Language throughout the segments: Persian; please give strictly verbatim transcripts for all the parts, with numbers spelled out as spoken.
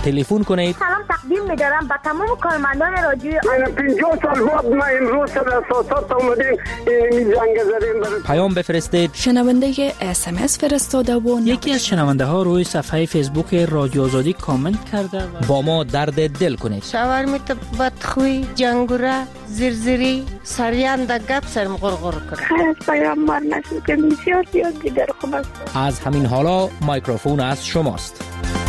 تلفن کنید. سلام تقدیم می‌دارم به تمام کارمندان رادیو. پنجاه سال بعد ما امروز سر اساسات اومدیم این جنگ زدیم. پیام بفرستید. شنونده اس ام اس فرستاده و یکی از شنونده ها روی صفحه فیسبوک رادیو آزادی کامنت کرده و با ما درد دل کنید. شاورمیت بدخوی جنگوره زرزری سریان در گپ سرم غرغر کنه. خیلی پیام مار نشد که بسیار زیاد دیگر خوب است. از همین حالا میکروفون از شماست.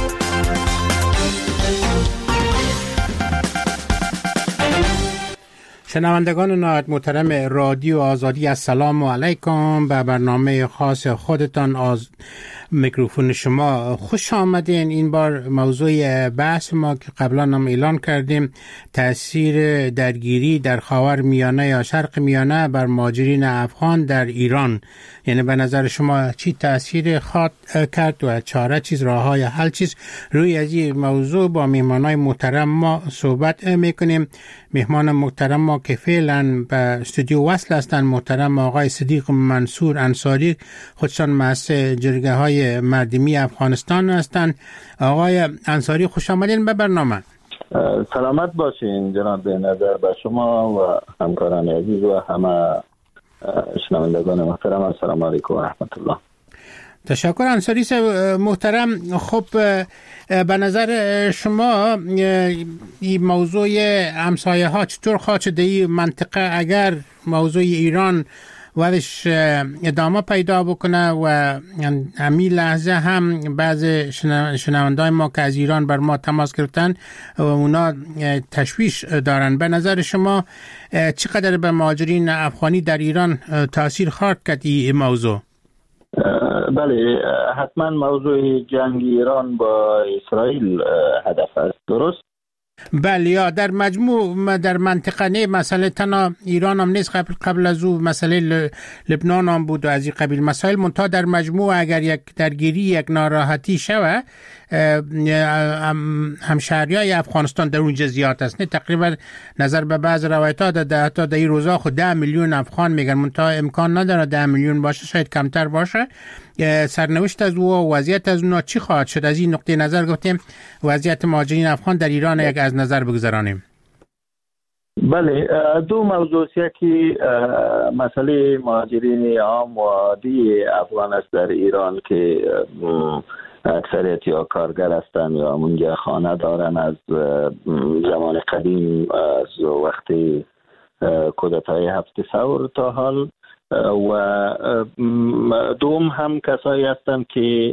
شنوندگان نهایت محترم رادیو آزادی، السلام علیکم. به برنامه خاص خودتان از میکروفون شما خوش آمدین. این بار موضوع بحث ما که قبلا هم اعلان کردیم، تاثیر درگیری در خاور میانه یا شرق میانه بر مهاجرین افغان در ایران. یعنی به نظر شما چی تاثیر خواهد کرد و چاره چیز، راه های حل چیز؟ روی از این موضوع با مهمانای محترم ما صحبت میکنیم. مهمان محترم ما که فعلا به استودیو وصل هستند محترم آقای صدیق منصور انصاری، خودشان مؤسس جرگه های مردمی افغانستان هستند. آقای انصاری خوش آمدین به برنامه. سلامت باشین جناب نظر به شما و همکاران عزیز و همه شنوندگان محترم. السلام علیکم و رحمت الله. تشکر انصاری صاحب محترم. خب به نظر شما این موضوع همسایه ها چطور خواهد شد این منطقه اگر موضوع ایران ورش ادامه پیدا بکنه و همین لحظه هم بعض شنوندای ما که از ایران بر ما تماس گرفتن و اونا تشویش دارن، به نظر شما چقدر به مهاجرین افغانی در ایران تاثیر خواهد کرد این موضوع؟ بله، حتما موضوع جنگ ایران با اسرائیل هدف است، درست؟ بله، یا در مجموع در منطقه نه، مسئله تنها ایران هم نیست، قبل, قبل از او مسئله لبنان هم بود و از این قبیل مسائل، منتها در مجموع اگر یک درگیری یک ناراحتی شوه همشهریای افغانستان در اونجا زیاد است. نه تقریبا نظر به بعض روایت ها ده تا در این روزا خود ده میلیون افغان میگن، منتها امکان نداره ده میلیون باشه، شاید کمتر باشه. سرنوشت از او و وضعیت از اونا چی خواهد شد؟ از این نقطه نظر گفتیم وضعیت مهاجرین افغان در ایران یک از نظر بگذارانیم. بله، دو موضوع که مسئله مهاجرین عام و عادی افغان است در ایران که اکثریت یا کارگر هستند یا اونجا خانه دارن از زمان قدیم، از وقتی کودتای هفت ثور تا حال، و دوم هم کسایی هستند که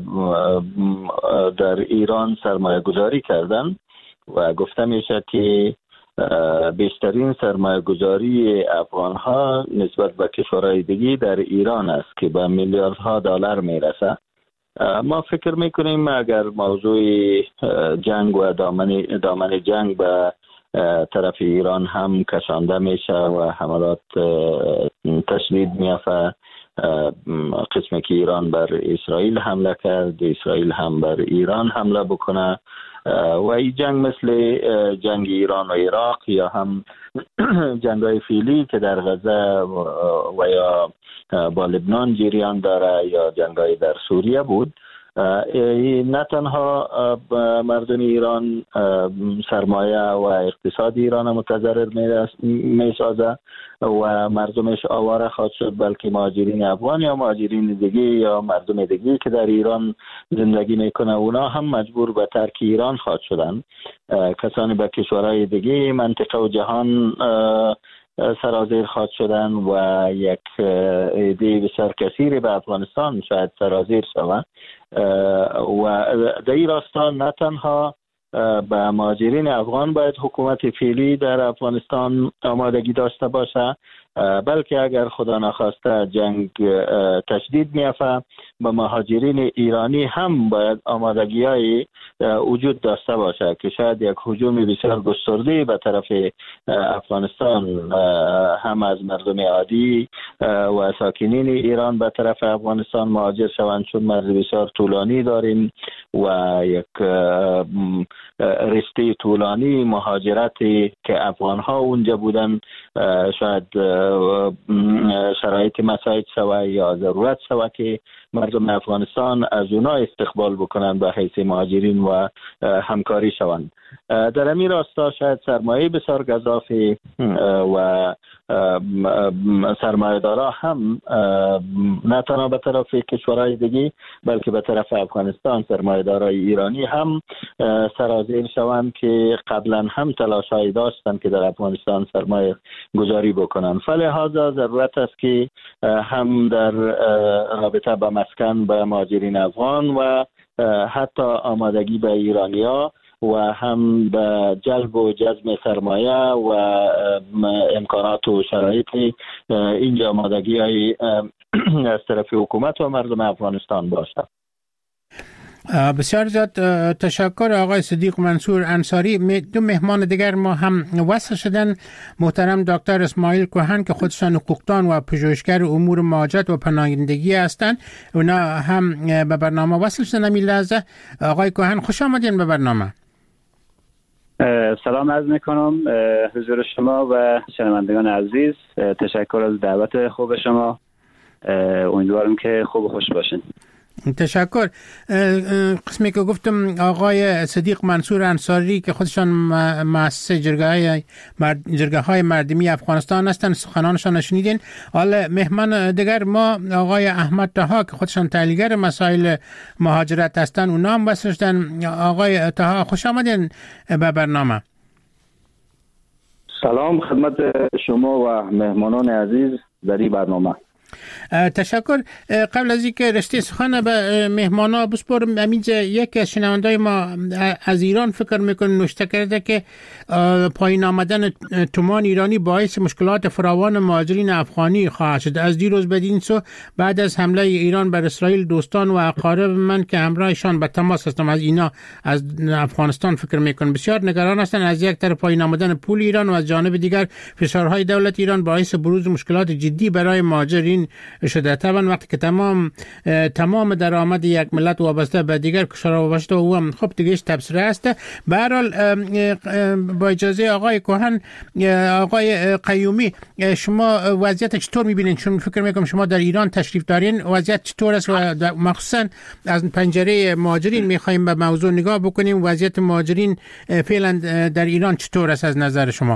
در ایران سرمایه گذاری کردن و گفته میشه که بیشترین سرمایه گذاری افغان ها نسبت به کشورهای دیگه در ایران است که به میلیاردها دلار میرسه. ما فکر میکنیم اگر موضوع جنگ و دامن, دامن جنگ به طرف ایران هم کشانده میشه و حملات تشدید میافه، قسمی که ایران بر اسرائیل حمله کرد، اسرائیل هم بر ایران حمله بکنه و این جنگ مثل جنگ ایران و عراق یا هم جنگ های فعلی که در غزه و یا با لبنان جریان داره یا جنگ های در سوریه بود، نه تنها مردم ایران سرمایه و اقتصاد ایران متضرر می سازه و مردمش آواره خواهد شد، بلکه مهاجرین افغان یا مهاجرین دیگه یا مردم دیگه که در ایران زندگی میکنه اونا هم مجبور به ترک ایران خواهد شدن. کسانی به کشورهای دیگه منطقه و جهان سرازیر خواهد شدن و یک عده بسیار کثیری به افغانستان شاید سرازیر شوند و در این راستا نه تنها به مهاجرین افغان باید حکومت فعلی در افغانستان آمادگی داشته باشه، بلکه اگر خدا نخواسته جنگ تشدید میافه به مهاجرین ایرانی هم باید آمادگی های وجود داشته باشه که شاید یک هجوم بسیار گسترده به طرف افغانستان هم از مردم عادی و ساکنین ایران به طرف افغانستان مهاجر شوند، چون مرز بسیار طولانی داریم و یک رشته طولانی مهاجرتی که افغان ها اونجا بودن شاید شرایط مساعد شوه یا ضرورت شوه که مردم افغانستان از اونا استقبال بکنن به حیث مهاجرین و همکاری شوند. در همین راستا شاید سرمایه بسیار گزافی و سرمایه‌دارا هم نه تنها به طرف کشورهای دیگه بلکه به طرف افغانستان سرمایه‌دارای ایرانی هم سرازیر شوند که قبلا هم تلاش‌هایی داشتند که در افغانستان سرمایه گذاری بکنند. فلهذا ضرورت است که هم در رابطه با مسکن به مهاجرین افغان و حتی آمادگی به ایرانی‌ها و هم به جلب و جذب سرمایه و امکانات و شرایط اینجا آمادگی های از طرف حکومت و مردم افغانستان باشد. بسیار زیاد تشکر آقای صدیق منصور انصاری. دو مهمان دیگر ما هم وصل شدن، محترم دکتر اسماعیل کوهن که خودشان حقوقدان و پژوهشگر امور مهاجرت و پناهندگی هستند، اونا هم به برنامه وصل شدن. همین لحظه آقای کوهن خوش آمدین به برنامه. سلام عرض میکنم حضور شما و شنوندگان عزیز. تشکر از دعوت خوب شما. امیدوارم که خوب و خوش باشین. تشکر. قسمی که گفتم آقای صدیق منصور انصاری که خودشان مؤسس جرگه‌های مرد، جرگه‌های مردمی افغانستان هستند، سخنانشان شنیدین. حالا مهمان دیگر ما آقای احمد طها که خودشان تحلیلگر مسائل مهاجرت هستند، اونا هم وصل شدن. آقای طها خوش آمدین به برنامه. سلام خدمت شما و مهمانان عزیز در این برنامه. تشکر. قبل از اینکه رشته سخن به مهمانا بسپارم، همینجا یکی از شنوندای ما از ایران فکر میکنه نوشته کرده که پایین آمدن تومان ایرانی باعث مشکلات فراوان مهاجرین افغانی خواهد شد. از دیروز بدین سو بعد از حمله ایران بر اسرائیل دوستان و اقارب من که همراهشان به تماس هستم از اینا از افغانستان فکر میکنم بسیار نگران هستند. از یک طرف پایین آمدن پول ایران و از جانب دیگر فشارهای دولت ایران باعث بروز مشکلات جدی برای مهاجرین شده. طبعا وقتی که تمام تمام درآمد یک ملت وابسته به دیگر کشورها وابسته و هم خب دیگه تبصره است. به هر حال با اجازه آقای کوهن، آقای قیومی، شما وضعیت چطور می‌بینید؟ چون فکر می‌کنم شما در ایران تشریف دارین، وضعیت چطور است و مخصوصا از پنجره مهاجرین می‌خوایم به موضوع نگاه بکنیم. وضعیت مهاجرین فعلا در ایران چطور است از نظر شما؟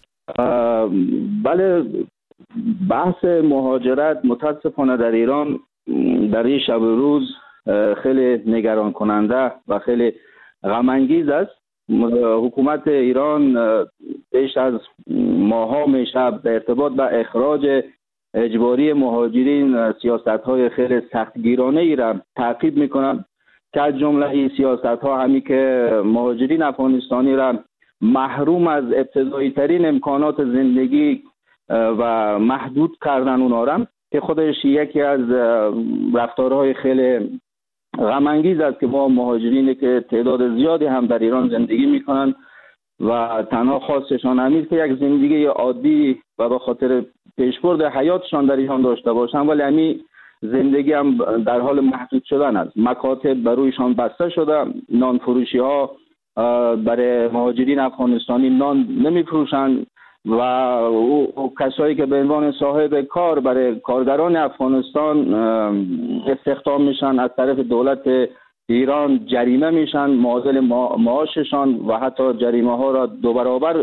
بله، بحث مهاجرت متاسفانه در ایران در این شب و روز خیلی نگران کننده و خیلی غم انگیز است. حکومت ایران بیش از ماها میشه به ارتباط به اخراج اجباری مهاجرین سیاست‌های خیلی سختگیرانه ای را تعقیب میکنند که از جمله این سیاست‌ها همی که مهاجرین افغانستانی را محروم از ابتدایی ترین امکانات زندگی و محدود کردن اونا را، که خودش یکی از رفتارهای خیلی غم انگیز است که ما مهاجرینی که تعداد زیادی هم در ایران زندگی میکنن و تنها خواستشان همین که یک زندگی عادی و به خاطر پیشبرد حیاتشان در ایران داشته باشن، ولی همین زندگی هم در حال محدود شدن است. مکاتب بر رویشان بسته شده، نان فروشی ها برای مهاجرین افغانستانی نان نمی فروشند و او کسایی که به عنوان صاحب کار برای کارگران افغانستان استخدام میشن از طرف دولت ایران جریمه میشن، معادل معاششان و حتی جریمه ها را دو برابر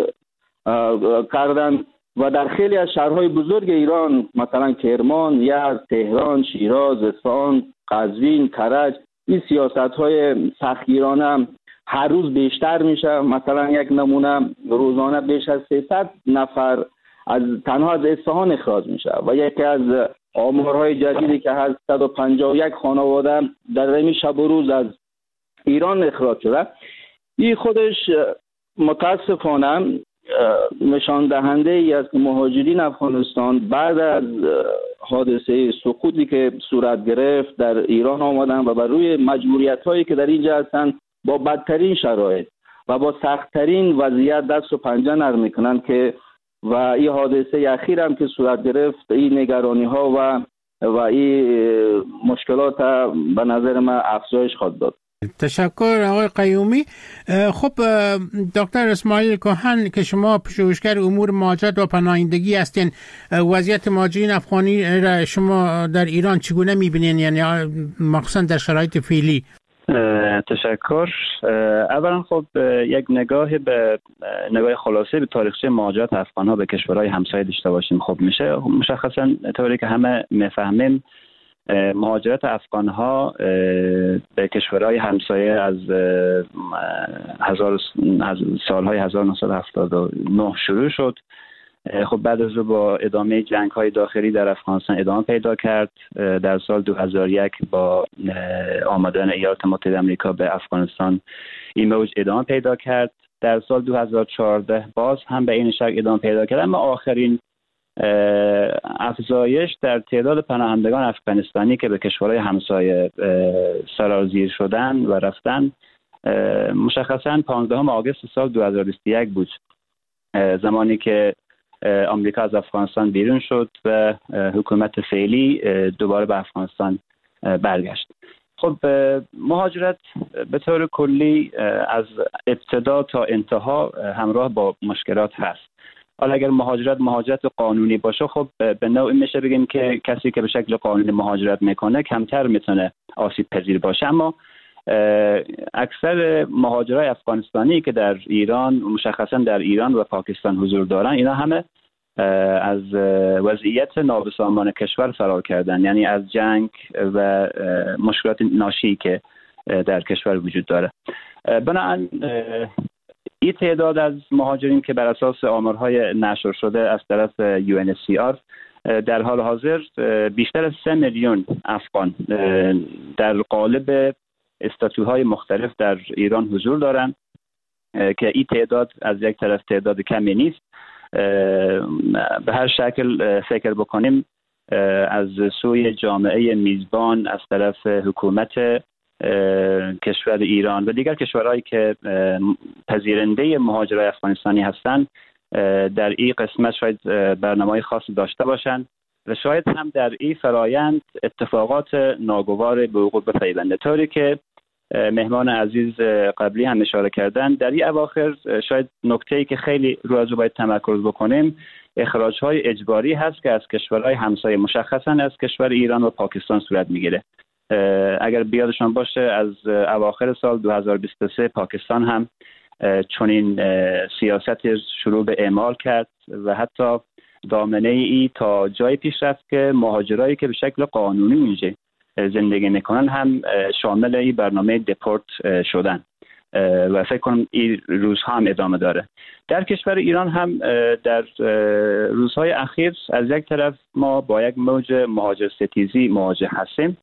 کردن و در خیلی از شهرهای بزرگ ایران مثلا کرمان، یزد، تهران، شیراز، اصفهان، قزوین، کرج این سیاست های سختگیرانه هر روز بیشتر میشه. مثلا یک نمونه، روزانه بیش از سیصد نفر از تنها از اصفهان اخراج میشه و یکی از آمارهای جدیدی که هست صد و پنجاه و یک خانواده در این شب و روز از ایران اخراج شده. این خودش متاسفانه نشان دهنده ای است که مهاجرین افغانستان بعد از حادثه سقوطی که صورت گرفت در ایران آمدن و بر روی مجبوریت هایی که در اینجا هستند با بدترین شرایط و با سختترین وضعیت دست و پنجه نرم میکنن که و این حادثه اخیر هم که صورت گرفت این نگرانی ها و و این مشکلات به نظر من افزایش خواهد داد. تشکر آقای قیومی. خب دکتر اسماعیل کهن که شما پژوهشگر امور مهاجرت و پناهندگی هستین، وضعیت مهاجرین افغانی را شما در ایران چگونه میبینین، یعنی مخصوصا در شرایط فعلی؟ تشکر. اولا خب یک نگاه به نگاه خلاصه به تاریخچه مهاجرت افغان‌ها به کشورهای همسایه داشته باشیم. خب میشه مشخصا طوری که همه میفهمیم مهاجرت افغان‌ها به کشورهای همسایه از هزار از سالهای هزار و نهصد و هفتاد و نه شروع شد. خب بعد از با ادامه جنگ‌های داخلی در افغانستان ادامه پیدا کرد. در سال دو هزار و یک با آمدن ایالات متحده آمریکا به افغانستان این موج ادامه پیدا کرد. در سال دو هزار و چهارده باز هم به این شکل ادامه پیدا کرد، اما آخرین افزایش در تعداد پناهندگان افغانستانی که به کشورهای همسایه سرازیر شدن و رفتن مشخصاً پانزدهم آگوست سال دو هزار و بیست و یک بود، زمانی که آمریکا از افغانستان بیرون شد و حکومت فعلی دوباره به افغانستان برگشت. خب مهاجرت به طور کلی از ابتدا تا انتها همراه با مشکلات هست. حالا اگر مهاجرت مهاجرت قانونی باشه، خب به نوعی میشه بگیم که کسی که به شکل قانونی مهاجرت میکنه کمتر میتونه آسیب پذیر باشه، اما اکثر مهاجرای افغانستانی که در ایران مشخصا در ایران و پاکستان حضور دارن، اینا همه از وضعیت نابسامان کشور فرار کردن، یعنی از جنگ و مشکلات ناشی که در کشور وجود داره. بنابراین این تعداد از مهاجرین که بر اساس آمارهای نشر شده از طرف یو ان اچ سی آر در حال حاضر بیشتر از سه میلیون افغان در قالب استاتوهای مختلف در ایران حضور دارند که این تعداد از یک طرف تعداد کمی نیست. به هر شکل فکر بکنیم از سوی جامعه میزبان از طرف حکومت کشور ایران و دیگر کشورهایی که پذیرنده مهاجرای افغانستانی هستند در این قسمت شاید برنامه‌های خاصی داشته باشند و شاید هم در این فرایند اتفاقات ناگوار به وقوع بپیونده، طوری که مهمان عزیز قبلی هم اشاره کردن. در این اواخر شاید نکته‌ای که خیلی رو از باید تمرکز بکنیم اخراج‌های اجباری هست که از کشورهای همسایه مشخصاً از کشور ایران و پاکستان صورت میگیره. اگر بیادشان باشه از اواخر سال دو هزار و بیست و سه پاکستان هم چنین سیاستی شروع به اعمال کرد و حتی دامنه ای تا جای پیش رفت که مهاجرایی که به شکل قانونی اونجا زندگی میکنن هم شامل این برنامه دپورت شدن و فکر کنم این روزها هم ادامه داره. در کشور ایران هم در روزهای اخیر از یک طرف ما با یک موج مهاجر ستیزی مواجه هستیم.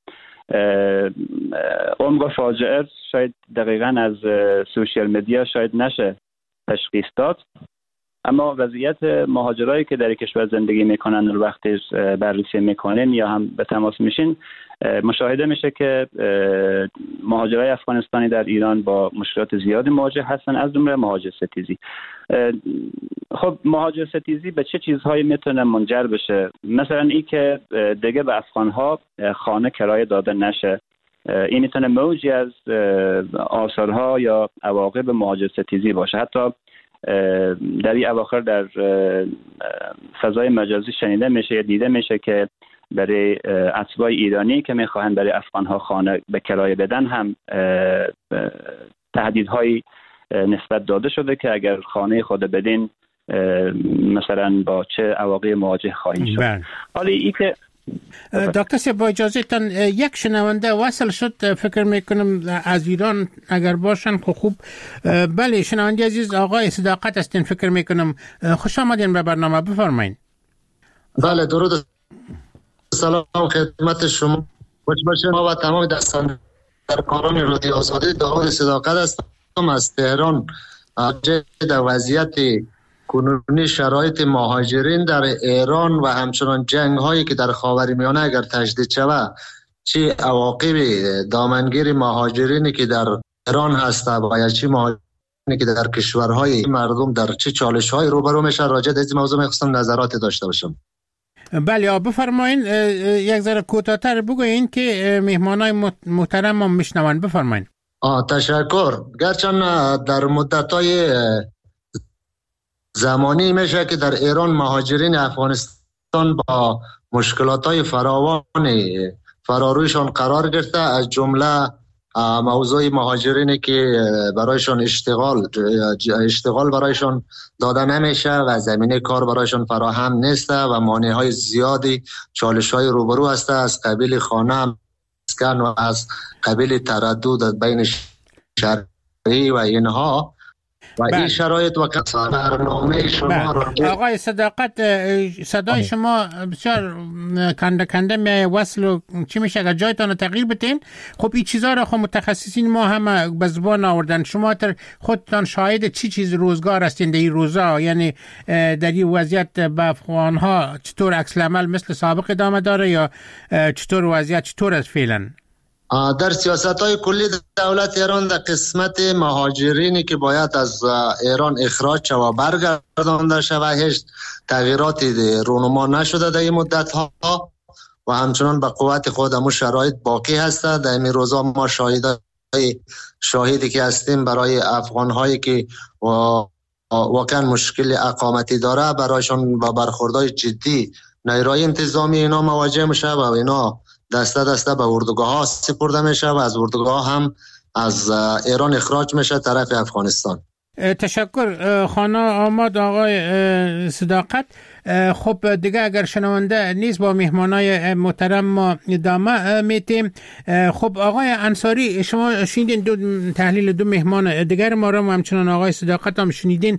عمق فاجعه شاید دقیقاً از سوشیال مدیا شاید نشه تشخیص داد، اما وضعیت مهاجرایی که در کشور زندگی میکنن و وقتی بررسی میکنین یا هم به تماس میشین مشاهده میشه که مهاجرای افغانستانی در ایران با مشکلات زیادی مواجه هستن، از جمله مهاجر ستیزی. خب مهاجر ستیزی به چه چیزهایی میتونه منجر بشه؟ مثلا این که دیگه به افغانها خانه کرایه داده نشه. این میتونه موجی از آثارها یا عواقب مهاجر ستیزی باشه. حتی در این اواخر در فضای مجازی شنیده میشه یا دیده میشه که برای اتباع ایرانی که میخواهند برای افغانها خانه به کرایه بدن هم تهدیدهایی نسبت داده شده که اگر خانه خود بدین مثلا با چه عواقب مواجه خواهید شد. حالا این که دکتر صاحب با اجازهتان یک شنونده وصل شد، فکر میکنم از ایران اگر باشن خب خوب. بله شنونده عزیز آقای صداقت هستین فکر میکنم، خوش آمدین به برنامه، بفرمایید. بله درود، سلام خدمت شما، خوش باشین. ما و تمام دستان در کاران رادیو آزادی داود صداقت هستم از تهران. در وضعیت کنونی شرایط مهاجرین در ایران و همچنان جنگ هایی که در خاورمیانه اگر تجدید شود چه عواقب دامنگیر مهاجرینی که در ایران هست و یا چه مهاجرینی که در کشورهای مردم در چه چالش های روبرو میشن، راجع به این موضوع میخواستم نظرات داشته باشم. بله بفرمایین، یک ذره کوتاه‌تر بگوین که مهمانای محترم ما میشنون، بفرمایین. آه تشکر. گرچند در مدت‌های زمانی میشه که در ایران مهاجرین افغانستان با مشکلات‌های فراوان فرارویشان قرار گرفته، از جمله موضوع مهاجرینی که برایشان اشتغال اشتغال برایشان داده نمیشه و زمینه کار برایشان فراهم نیست و مانع‌های زیادی، چالش‌های روبرو هست از قبیل خانه، مسکن و از قبیل تردد بین شهری و اینها و این شرایط و برنامه شما را آقای صداقت، صدای شما بسیار کنده کنده می وصل و چی میشه اگر جایتان رو تغییر بتین. خب این چیزا را خب متخصصین ما هم به زبان آوردن. شما تر خودتان شاهد چی چیز روزگار هستین در این روزا؟ یعنی در این وضعیت به افغان ها چطور عکس العمل مثل سابق ادامه داره یا چطور وضعیت چطور است فعلا؟ در سیاست‌های کلی دولت ایران در قسمت مهاجرینی که باید از ایران اخراج شود و برگردانده شود هیچ تغییراتی رونما نشده در این مدت‌ها و همچنان به قوت خود همون شرایط باقی هست. در این روزا ما شاهد شاهدی که هستیم برای افغان‌هایی که واقعا مشکل اقامتی داره، برایشان با برخوردهای جدی نیروی انتظامی اینا مواجه میشه و اینا دسته دسته به اردوگاه ها سپرده میشه و از اردوگاه هم از ایران اخراج میشه طرف افغانستان. تشکر. خانه آماد آقای صداقت. خب دیگه اگر شنونده نیست با مهمانای محترم ما ادامه میتیم. خب آقای انصاری، شما شنیدین دو تحلیل دو مهمان دیگر ما را، همچنان آقای صداقت هم شنیدین.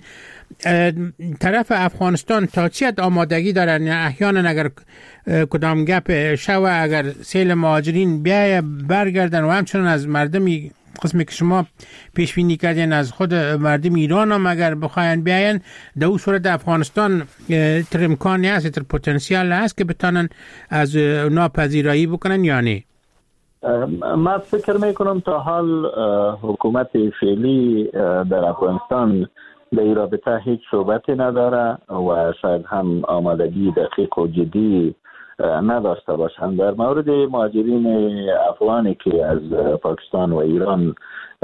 طرف افغانستان تا چی حد آمادگی دارن؟ احیانا اگر کدام گپ شوه، اگر سیل مهاجرین بیای برگردن و همچنان از مردمی قسمی که شما پیش بینی کردین از خود مردم ایران هم اگر بخواین بیاین، در اون صورت افغانستان تر امکانی هست، تر پتانسیل هست که بتانن از اونا پذیرایی بکنن یا نه؟ من فکر میکنم تا حال حکومت فعلی در افغانستان در این رابطه هیچ صحبتی نداره و شاید هم آمادگی دقیق و جدی نداشته باشند. در مورد مهاجرین افغانی که از پاکستان و ایران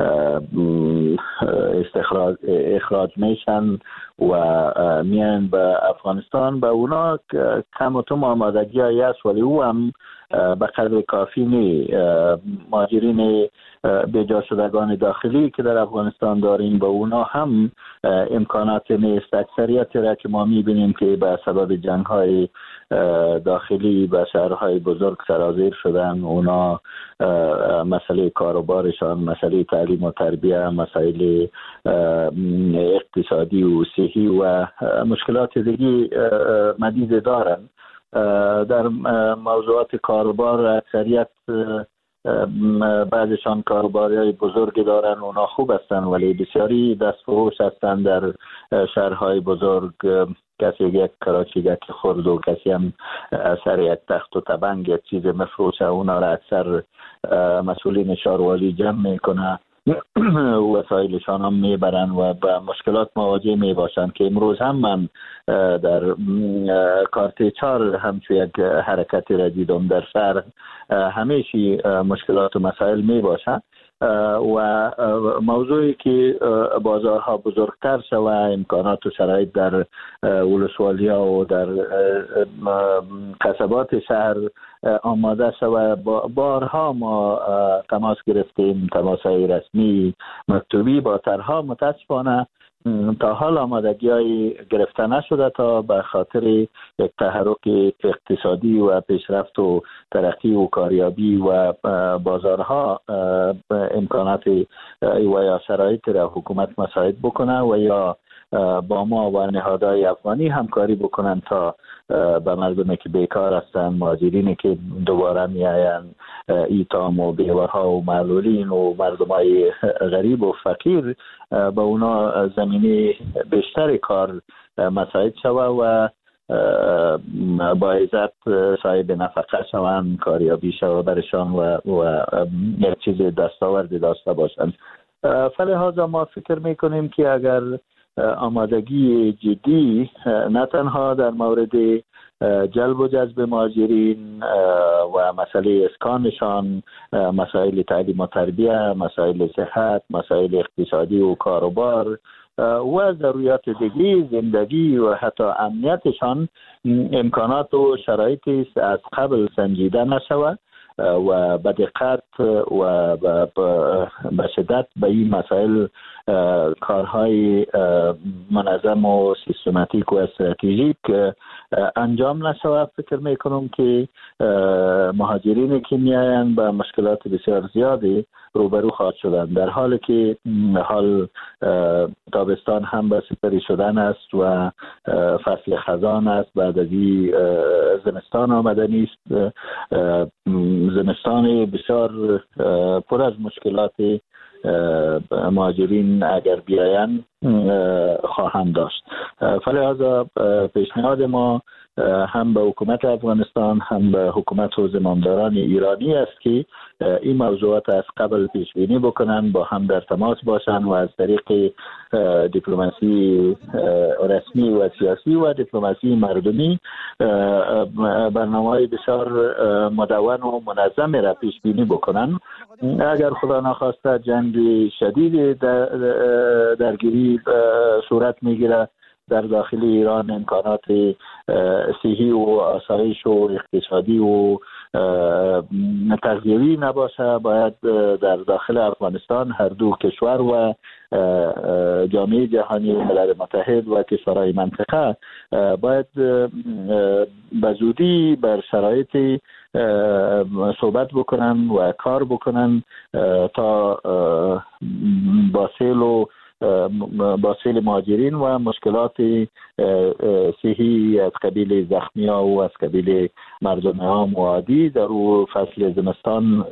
استخراج اخراج میشن و میان به افغانستان، به اونا کم و کم آمادگی هایی است، ولی او هم به قدر کافی نی. مهاجرین بیجا شدگان داخلی که در افغانستان داریم به اونا هم امکانات نیست. اکثریت را که ما میبینیم که به سبب جنگ های داخلی به شهرهای بزرگ سرازیر شدن، اونا مسئله کاروبارشان، مسئله تعلیم و تربیه، مسائل اقتصادی و صحی و مشکلات دیگه مدید دارن. در موضوعات کاروبار اکثریت بعضشان کاروباری بزرگ دارن، اونا خوب هستن، ولی بسیاری دستفروش هستن در شهرهای بزرگ. کسی یک کراچی یک خرد و کسی هم سر یک تخت و تبنگ یک چیز مفروشه، اونا را اکثر مسئولین شهروالی جمع میکنه، وسایلشان هم میبرن و با مشکلات مواجه میباشن که امروز هم من در کارت چار همچون یک حرکتی را دیدم در شهر همیشه مشکلات و مسائل میباشن و موضوعی که بازارها بزرگتر شوه، امکانات و شرایط در ولسوالی ها و در قصبات شهر آماده شوه. بارها ما تماس گرفتیم، تماس های رسمی مکتوبی با طرحها، متاسفانه تا حال آمادگی های گرفته نشده تا به خاطر یک تحرک اقتصادی و پیشرفت و ترقی و کاریابی و بازارها امکانات و یا شرایط را حکومت مساعد بکنه و یا با ما و نهادهای افغانی همکاری بکنن تا به مردمی که بیکار هستن، مهاجرینی که دوباره میاین، ایتام و بیوه‌ها و معلولین و مردمای غریب و فقیر، با اونا زمینه بیشتر کار مساعد شوه و با عزت صاحب نفقه شوند، کاریابی شوه برشان و, و یک چیز دستاوردی داشته باشند. فلهذا ما فکر میکنیم که اگر آمادگی جدی نه تنها در مورد جلب و جذب مهاجرین و مسئله اسکانشان، مسائل تعلیم و تربیه، مسائل صحت، مسائل اقتصادی و کاروبار و ضروریات دیگی زندگی و حتی امنیتشان امکانات و شرایطی است از قبل سنجیده نشود و به دقت و به شدت به این مسائل کارهای منظم و سیستماتیک و استراتژیک انجام نشود. فکر میکنم که مهاجرین که میآیند به مشکلات بسیار زیادی روبرو خواهد شدن، در حالی که حال تابستان هم به سپری شدن است و فصل خزان است، بعد از این زمستان آمدنی است. زمستان بسیار پر از مشکلات مهاجرین اگر بیاین خواهند داشت. فلذا پیشنهاد ما هم به حکومت افغانستان هم به حکومت و زمامداران ایرانی است که این موضوعات از قبل پیش بینی بکنن، با هم در تماس باشن و از طریق دیپلماسی رسمی و سیاسی و دیپلماسی مردمی برنامه‌های بسیار مدون و منظم را پیش بینی بکنن. اگر خدا نخواسته جنگ شدید در درگیری صورت میگیره در داخل ایران، امکانات صحی و آسایش و اقتصادی و تغذیوی نباشه، باید در داخل افغانستان هر دو کشور و جامعه جهانی و ملل متحد و کشورهای منطقه باید به زودی بر شرایط صحبت بکنن و کار بکنن تا با سیل و با سیل مهاجرین و مشکلات صحی از قبیل زخمی ها و از قبیل مردم ها معادی در او فصل زمستان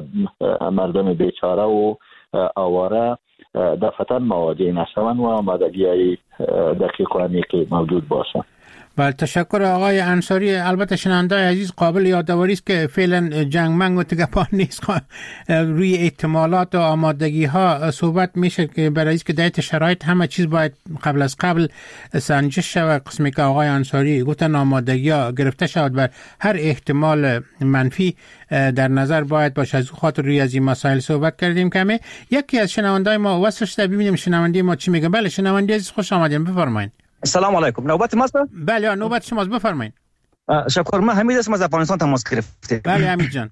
مردم بیچاره و آواره دفعتا مواجه نشوند و آمادگی های دقیق و عمیق موجود باشند. بله، تشکر آقای انصاری. البته شنونده‌های عزیز قابل یادآوری است که فعلا جنگ منگ و تگپان نیست، روی احتمالات و آمادگی ها صحبت میشه که برای اینکه در شرایط همه چیز باید قبل از قبل سنجش شود. قسمی که آقای انصاری گفتن آمادگی ها گرفته شود بر هر احتمال منفی در نظر باید باشه. از خاطر روی از این مسائل صحبت کردیم. کمی یکی از شنونده‌های ما واسش ببینیم شنونده ما چی میگه. بله شنونده عزیز خوش آمدین، بفرمایید. السلام علیکم. نوبت ماست؟ بله نوبت شماست، بفرمایید. شکر. من حمید اسم از افغانستان تماس گرفتم. بله حمید جان.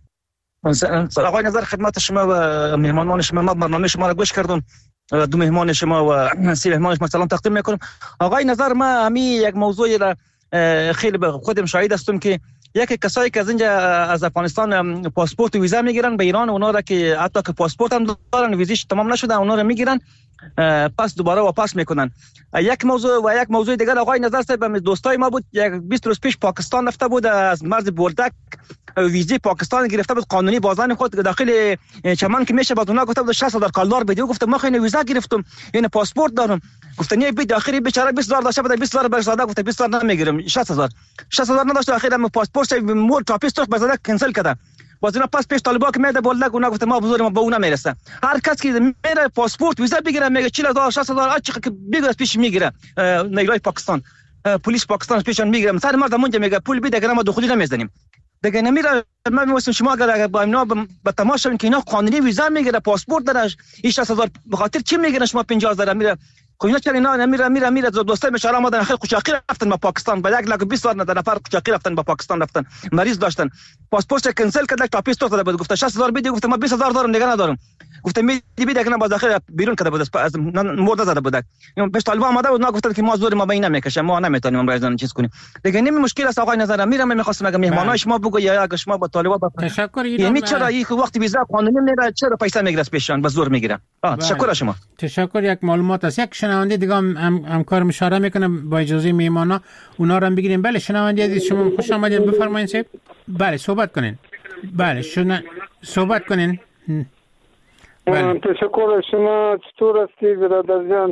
آقای نظر خدمت شما و مهمانان شما. ما برنامه شما را گوش کردم، دو مهمان شما و سه مهمان شما سلام تقدیم میکنم. آقای نظر ما همین یک موضوعی را خیلی به خودم شاهد هستم که یک کسایی که از اینجا از افغانستان پاسپورت و ویزا میگیرن به ایران، اونا را که حتی که پاسپورت هم دارن ویزاش تمام نشده اونا را میگیرن پس دوباره واپس میکنن. یک موضوع و یک موضوع دیگر آقای نظر صاحب، دوستای ما بود یک بیست روز پیش پاکستان رفته بود، از مرز بولدک ویزا پاکستان گرفته بود قانونی، بازن خود داخل چمن که میشه بعد اونا گفته بود شصت هزار کالر بده. گفتم ما خیلی ویزا گرفتم این پاسپورت دارم. گفتن یه بده آخری بیچاره بیست هزار داشته بود، بیست هزار برش داده. گفت بیست هزار نمیگیرم، شصت هزار شصت هزار نداشت. آخر هم پاسپورت مور تاپیستوش بزاده کنسل کرده. باز اینا پس پیش طالبا که میاد بولدک اونا گفت ما بزرگ ما به اونا میرسه. هر کس که میره پاسپورت ویزا بگیره میگه چهل هزار شصت هزار هر چقدر بگیره پیش میگیره. نیروی پاکستان پلیس پاکستان پیشون میگیره. مثلا مرد اونجا میگه پول بده اگر ما دخولی نمیزنیم دیگه نمیره. ما میگیم شما اگر با اینا به تماشا که اینا قانونی ویزا میگیره پاسپورت داره این شصت هزار به خاطر چی میگیره شما پنجاه هزار میره کوینا چرا اینا نمیره میره میره دوستای بیچاره اومدن خیلی قوچاقی رفتن به پاکستان با یک لاک بیست هزار نفر قوچاقی رفتن به پاکستان رفتن مریض داشتن پاسپورت کنسل کرد تاپیست داده بود. گفت شصت هزار بده. گفت ما بیست هزار دارم دیگه ندارم. گفتم میدی بده که باز داخل بیرون کرده بود از مرد زده بود. این پیش طالبان اومده بود گفتن که ما زور ما بین نمیکشه ما نمیتونیم برای چیز کنیم دیگه. نمی مشکل است آقای نظر میرم میخواستم اگه مهمانای شما بگو یا اگه شما با طالبان تشکر. یعنی چرا این وقت ویزا قانونی میره چرا پیسه میگیره پیشان به زور میگیره. تشکر شما. تشکر. یک معلومات است. یک شنونده دیگه هم همکار اشاره میکنم با اجازه مهمانا اونا رو هم بگیریم. بله شنونده عزیز شما خوش آمدید، بفرمایید صاحب. بله صحبت کنین. بله شما صحبت کنین. بله. تشکر. شما چطور هستید برادر جان؟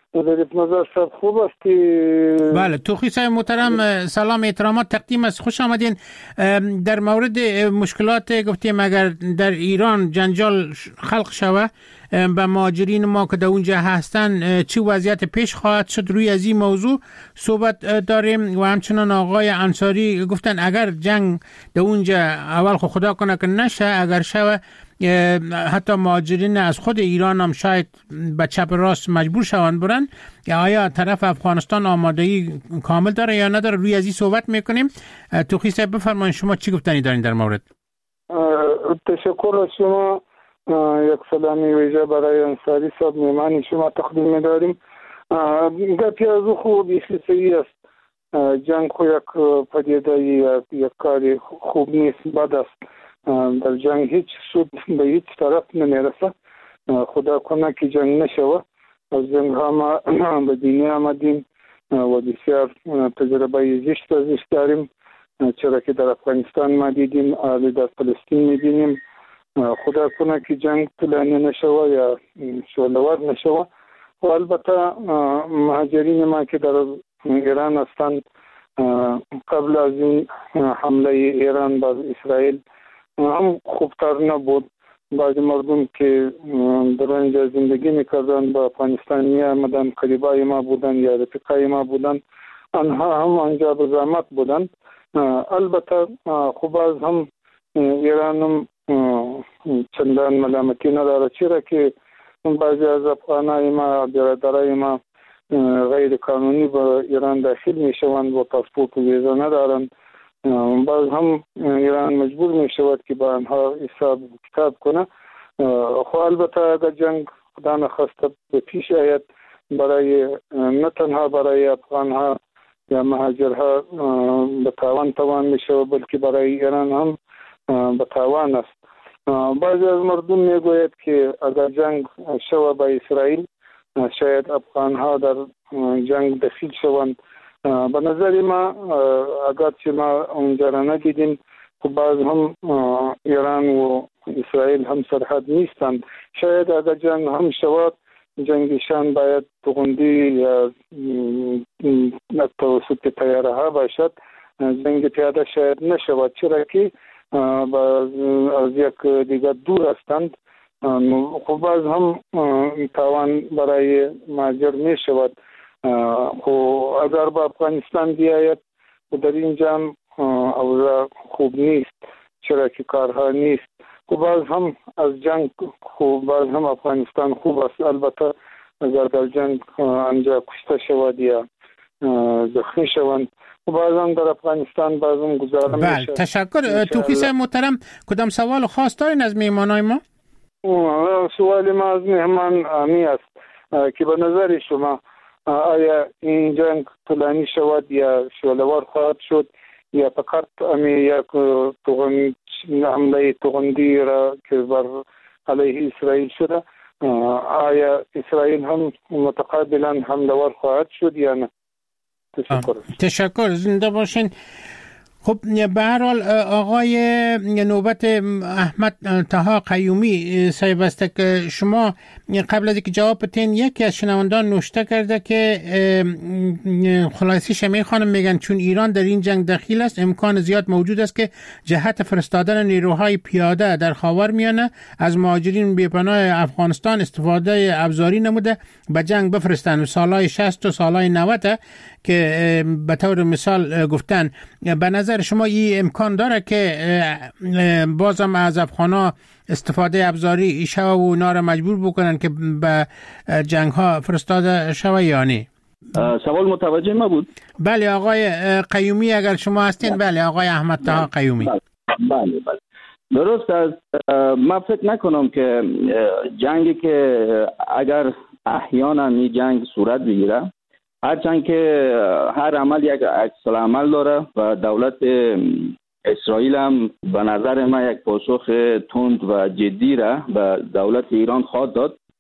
ظریف نظر صاحب خوب است که بله. توخی صاحب محترم سلام احترامات تقدیم است، خوش آمدین. در مورد مشکلات گفتیم اگر در ایران جنجال خلق شوه به مهاجرین ما که در اونجا هستن چه وضعیت پیش خواهد شد، روی از این موضوع صحبت داریم. و همچنان آقای انصاری گفتن اگر جنگ در اونجا اول خود خدا کنه که نشه، اگر شوه حتی مهاجرین از خود ایران هم شاید به چپ راست مجبور شوند برن، یا آیا طرف افغانستان آمادگی کامل داره یا نداره، روی از این صحبت میکنیم. توخی صاحب بفرمایید شما چی گفتنی دارین در مورد؟ تشکر از شما. یک سلامی ویژه برای انصاری صاحب میمانی شما تقدیم می‌داریم. گپی از او خوب بیخی صحیح است. جنگ خو یک پدیده یک کاری خوب نیست، بد است. در جنگ هیچ سود به هیچ طرف نمیرسه. خدا کنه که جنگ نشوه. از جنگ ها ما به دنیا آمدیم و بسیار تجربه زشت ازش داریم، چرا که در افغانستان ما دیدیم، حالا در فلسطین می‌بینیم. خدا کنه که جنگ طولانی نشوه یا شعله‌ور نشوه. و البته مهاجرین ما که در ایران هستند قبل از این حمله ایران بر اسرائیل هم خوبتر نبود. بعضی مردم که در اینجا زندگی میکردن با افغانستان می آمدن، قریبای ما بودن یا رفیقای ما بودن، آنها هم آنجا به زحمت بودن. البته خوب از هم ایران هم چندان ملامتی نداره، چرا که بعضی از افغانای ما برادرای ما غیر قانونی به ایران داخل می شوند و پاسپورت و ویزا ندارند. باز هم ایران مجبور می شود که با آنها حساب کتاب کنه. خب البته اگر جنگ خدا نخواسته به پیش آید، برای نه تنها برای افغانها یا مهاجرها به تاوان توان می شود، بلکه برای ایران هم به تاوان است. بعضی از مردم می گوید که اگر جنگ شوه با اسرائیل شاید افغانها در جنگ دخیل شوند. به نظر ما اگرچه ما اونجا را ندیدیم، خب باز هم ایران و اسرائیل هم سرحد نیستند. شاید اگر جنگ هم شود، جنگشان باید توغندی یا توسط طیاره ها باشد. جنگ پیاده شاید نشود، چرا که از یک دیگر دور هستند. خب باز هم تاوان برای مهاجر می شود. خب اگر با افغانستان بیاید و در اینجا اوضاع خوب نیست، چرا که کارها نیست. خب باز هم از جنگ خب باز هم افغانستان خوب است. البته اگر در جنگ آنجا کشته شود یا زخمی شوند، باز هم در افغانستان باز هم گذاره بله. میشه. تشکر. توخی صاحب محترم کدام سوال خاص دارین از میهمانای ما؟ سوال ما از مهمان آمی است که به نظر شما آیا این جنگ طولانی شود یا شعله‌ور خواهد شد، یا فقط امی یک توغند حمله توغندی را که بر علیه اسرائیل شده، آیا اسرائیل هم متقابلا حمله ور خواهد شد یا نه؟ تشکر. تشکر، زنده باشین. خب به هر حال آقای نوبت احمد طه قیومی صاحب است که شما قبل از اینکه جواب بدین یکی از شنوندان نوشته کرده که خلاصیش میخوانم، میگن چون ایران در این جنگ دخیل است امکان زیاد موجود است که جهت فرستادن نیروهای پیاده در خاورمیانه از مهاجرین بی‌پناه افغانستان استفاده ابزاری نموده به جنگ بفرستند. سالهای شصت و سالهای نود که به طور مثال گفتن، به نظر شما این امکان داره که بازم از افغانا استفاده ابزاری شوه و اونا را مجبور بکنن که به جنگ ها فرستاده شوه یا نه؟ سوال متوجه ما بود؟ بله آقای قیومی اگر شما هستین. بله آقای احمد طه قیومی. بله بله درست است. من فکر نکنم که جنگی که اگر احیانا این جنگ صورت بگیره، هرچند که هر عمل یک عکس العمل داره و دولت اسرائیل هم به نظر ما یک پاسخ تند و جدی را به دولت ایران خواهد داد.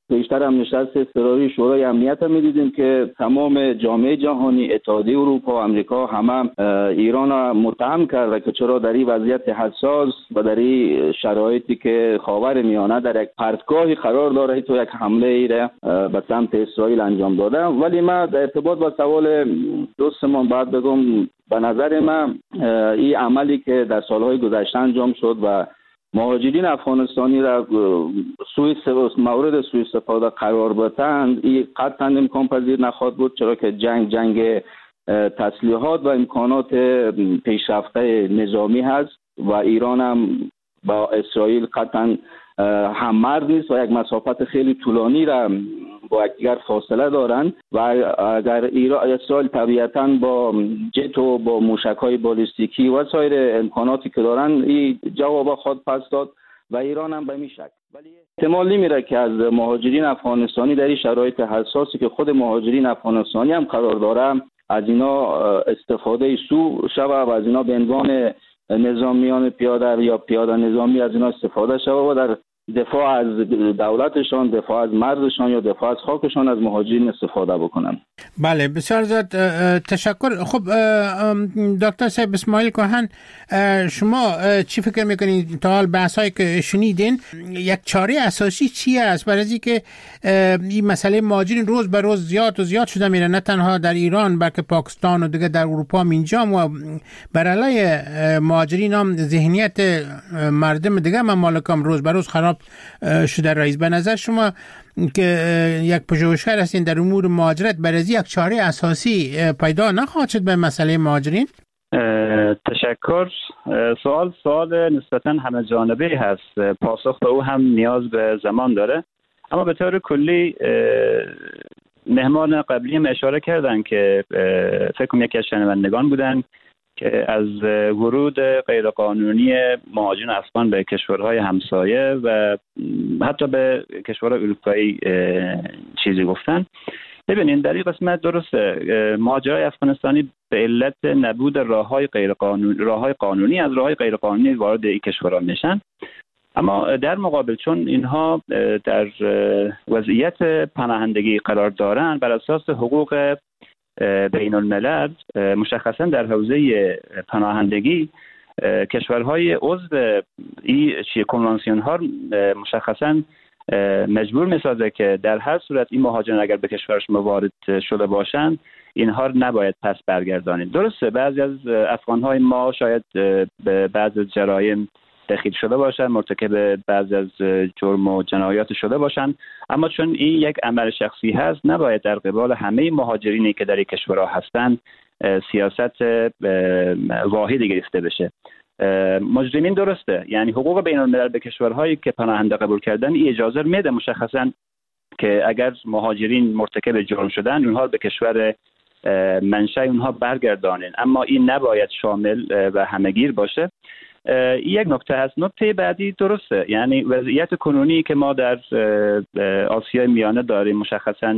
بیشتر هم نشست اضطراری شورای امنیت هم می‌دیدیم که تمام جامعه جهانی، اتحادیه اروپا و آمریکا همه ایران را متهم کرده که چرا در این وضعیت حساس و در این شرایطی که خاور میانه در یک پرتگاهی قرار داره تو یک حمله ای را به سمت اسرائیل انجام داده. ولی ما در ارتباط با سوال دوستمون بعد بگم به نظر من این عملی که در سالهای گذشته انجام شد و مهاجرین افغانستانی را سوء مورد سوء استفاده قرار بدهند، این قطعا امکان پذیر نخواهد بود، چرا که جنگ جنگ تسلیحات و امکانات پیشرفته نظامی هست و ایران هم با اسرائیل قطعا هم مرد نیست و یک مسافت خیلی طولانی را با یکدیگر فاصله دارند و اگر ایران اسرائیل طبیعتاً با جت و با موشک‌های بالستیکی و سایر امکاناتی که دارند این جواب خود پس داد و ایران هم به این شکل. ولی احتمال نمیره که از مهاجرین افغانستانی در این شرایط حساسی که خود مهاجرین افغانستانی هم قرار داره از اینا استفاده سو شود و از اینا به عنوان نظامیان پیاده یا پیاده نظامی از اینا استفاده شود و در دفاع از دولتشان، دفاع از مرزشان یا دفاع از خاکشان از مهاجرین استفاده بکنن. بله بسیار زیاد تشکر. خب دکتر صاحب اسماعیل کهن، شما چی فکر میکنید تا حال بحثایی که شنیدین یک چاره اساسی چی است برای اینکه این مسئله مهاجرین روز به روز زیاد و زیاد شده میره، نه تنها در ایران بلکه پاکستان و دیگه در اروپا اینجا و بر علیه مهاجرین هم ذهنیت مردم دیگه ممالک هم روز به روز خراب شده. رئیس به نظر شما که یک پژوهشگر هستین در امور مهاجرت برای یک چاره اساسی پیدا نخواهد شد به مسئله مهاجرین؟ تشکر. سوال سوال نسبتاً همه جانبه هست، پاسخ به او هم نیاز به زمان داره، اما به طور کلی مهمان قبلی هم اشاره کردن که فکر کنم یکی از شنوندگان بودن که از ورود غیرقانونی مهاجرین افغان به کشورهای همسایه و حتی به کشورهای اروپایی چیزی گفتن. ببینید در این قسمت درسته مهاجرای افغانستانی به علت نبود راههای غیرقانونی راههای قانونی از راههای غیرقانونی وارد این کشورها میشن، اما در مقابل چون اینها در وضعیت پناهندگی قرار دارن بر اساس حقوق بین الملل، مشخصا در حوزه پناهندگی کشورهای عضو این کنوانسیون ها مشخصا مجبور میسازه که در هر صورت این مهاجران اگر به کشورش وارد شده باشند اینها نباید پس برگردانید. درسته بعضی از افغانهای ما شاید به بعضی از جرایم دخیل شده باشند، مرتکب بعضی از جرم و جنایات شده باشند، اما چون این یک عمل شخصی هست نباید در قبال همه مهاجرینی که در این کشورها هستند سیاست واحدی گرفته بشه. مجرمین درسته، یعنی حقوق بین الملل به کشورهایی که پناهنده قبول کردن این اجازه میده مشخصا که اگر مهاجرین مرتکب جرم شدن اونها به کشور منشأ اونها برگردانن، اما این نباید شامل و همهگیر باشه. این یک نکته هست. نکته بعدی درسته، یعنی وضعیت کنونی که ما در آسیای میانه داریم، مشخصا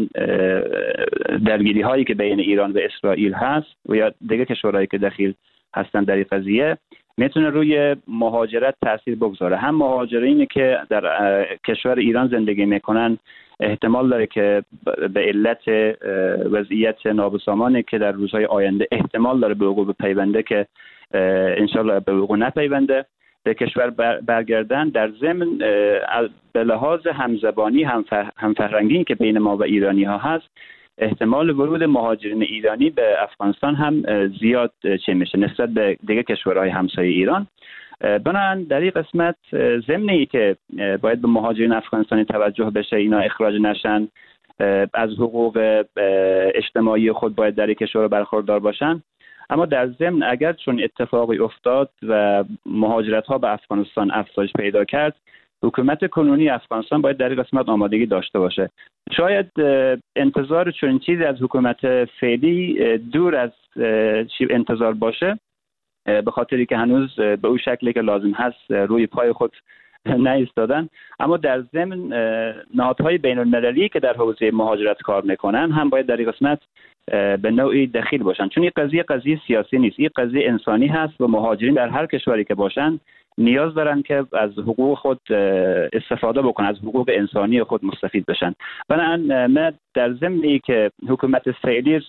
درگیری هایی که بین ایران و اسرائیل هست و یا دیگه کشورهایی که دخیل هستن در این قضیه میتونه روی مهاجرت تاثیر بگذاره. هم مهاجرینی که در کشور ایران زندگی میکنن احتمال داره که به علت وضعیت نابسامانی که در روزهای آینده احتمال داره به وقوع بپیونده که انشالله به وقوع نپیونده به کشور برگردن. در ضمن به لحاظ همزبانی همفرهنگی که بین ما و ایرانی ها هست احتمال ورود مهاجرین ایرانی به افغانستان هم زیاد چه میشه نسبت به دیگه کشورهای همسایه ایران. بنابراین در این قسمت ضمنی که باید به مهاجرین افغانستانی توجه بشه، اینا اخراج نشن، از حقوق اجتماعی خود باید در این کشور برخوردار باشن، اما در ضمن اگر چون اتفاقی افتاد و مهاجرت ها به افغانستان افزایش پیدا کرد، حکومت کنونی افغانستان باید در این قسمت آمادگی داشته باشه. شاید انتظار چون چیزی از حکومت فعلی دور از انتظار باشه، به خاطری که هنوز به اون شکلی که لازم هست روی پای خود نایستادن، اما در ضمن نهادهای بین المللی که در حوزه مهاجرت کار میکنن هم باید در این قسمت به نوعی دخیل باشن، چون این قضیه قضیه سیاسی نیست، این قضیه انسانی هست و مهاجرین در هر کشوری که باشن نیاز دارن که از حقوق خود استفاده بکنن، از حقوق انسانی خود مستفید بشن. بنابراین من در ضمنی که حکومت فعلی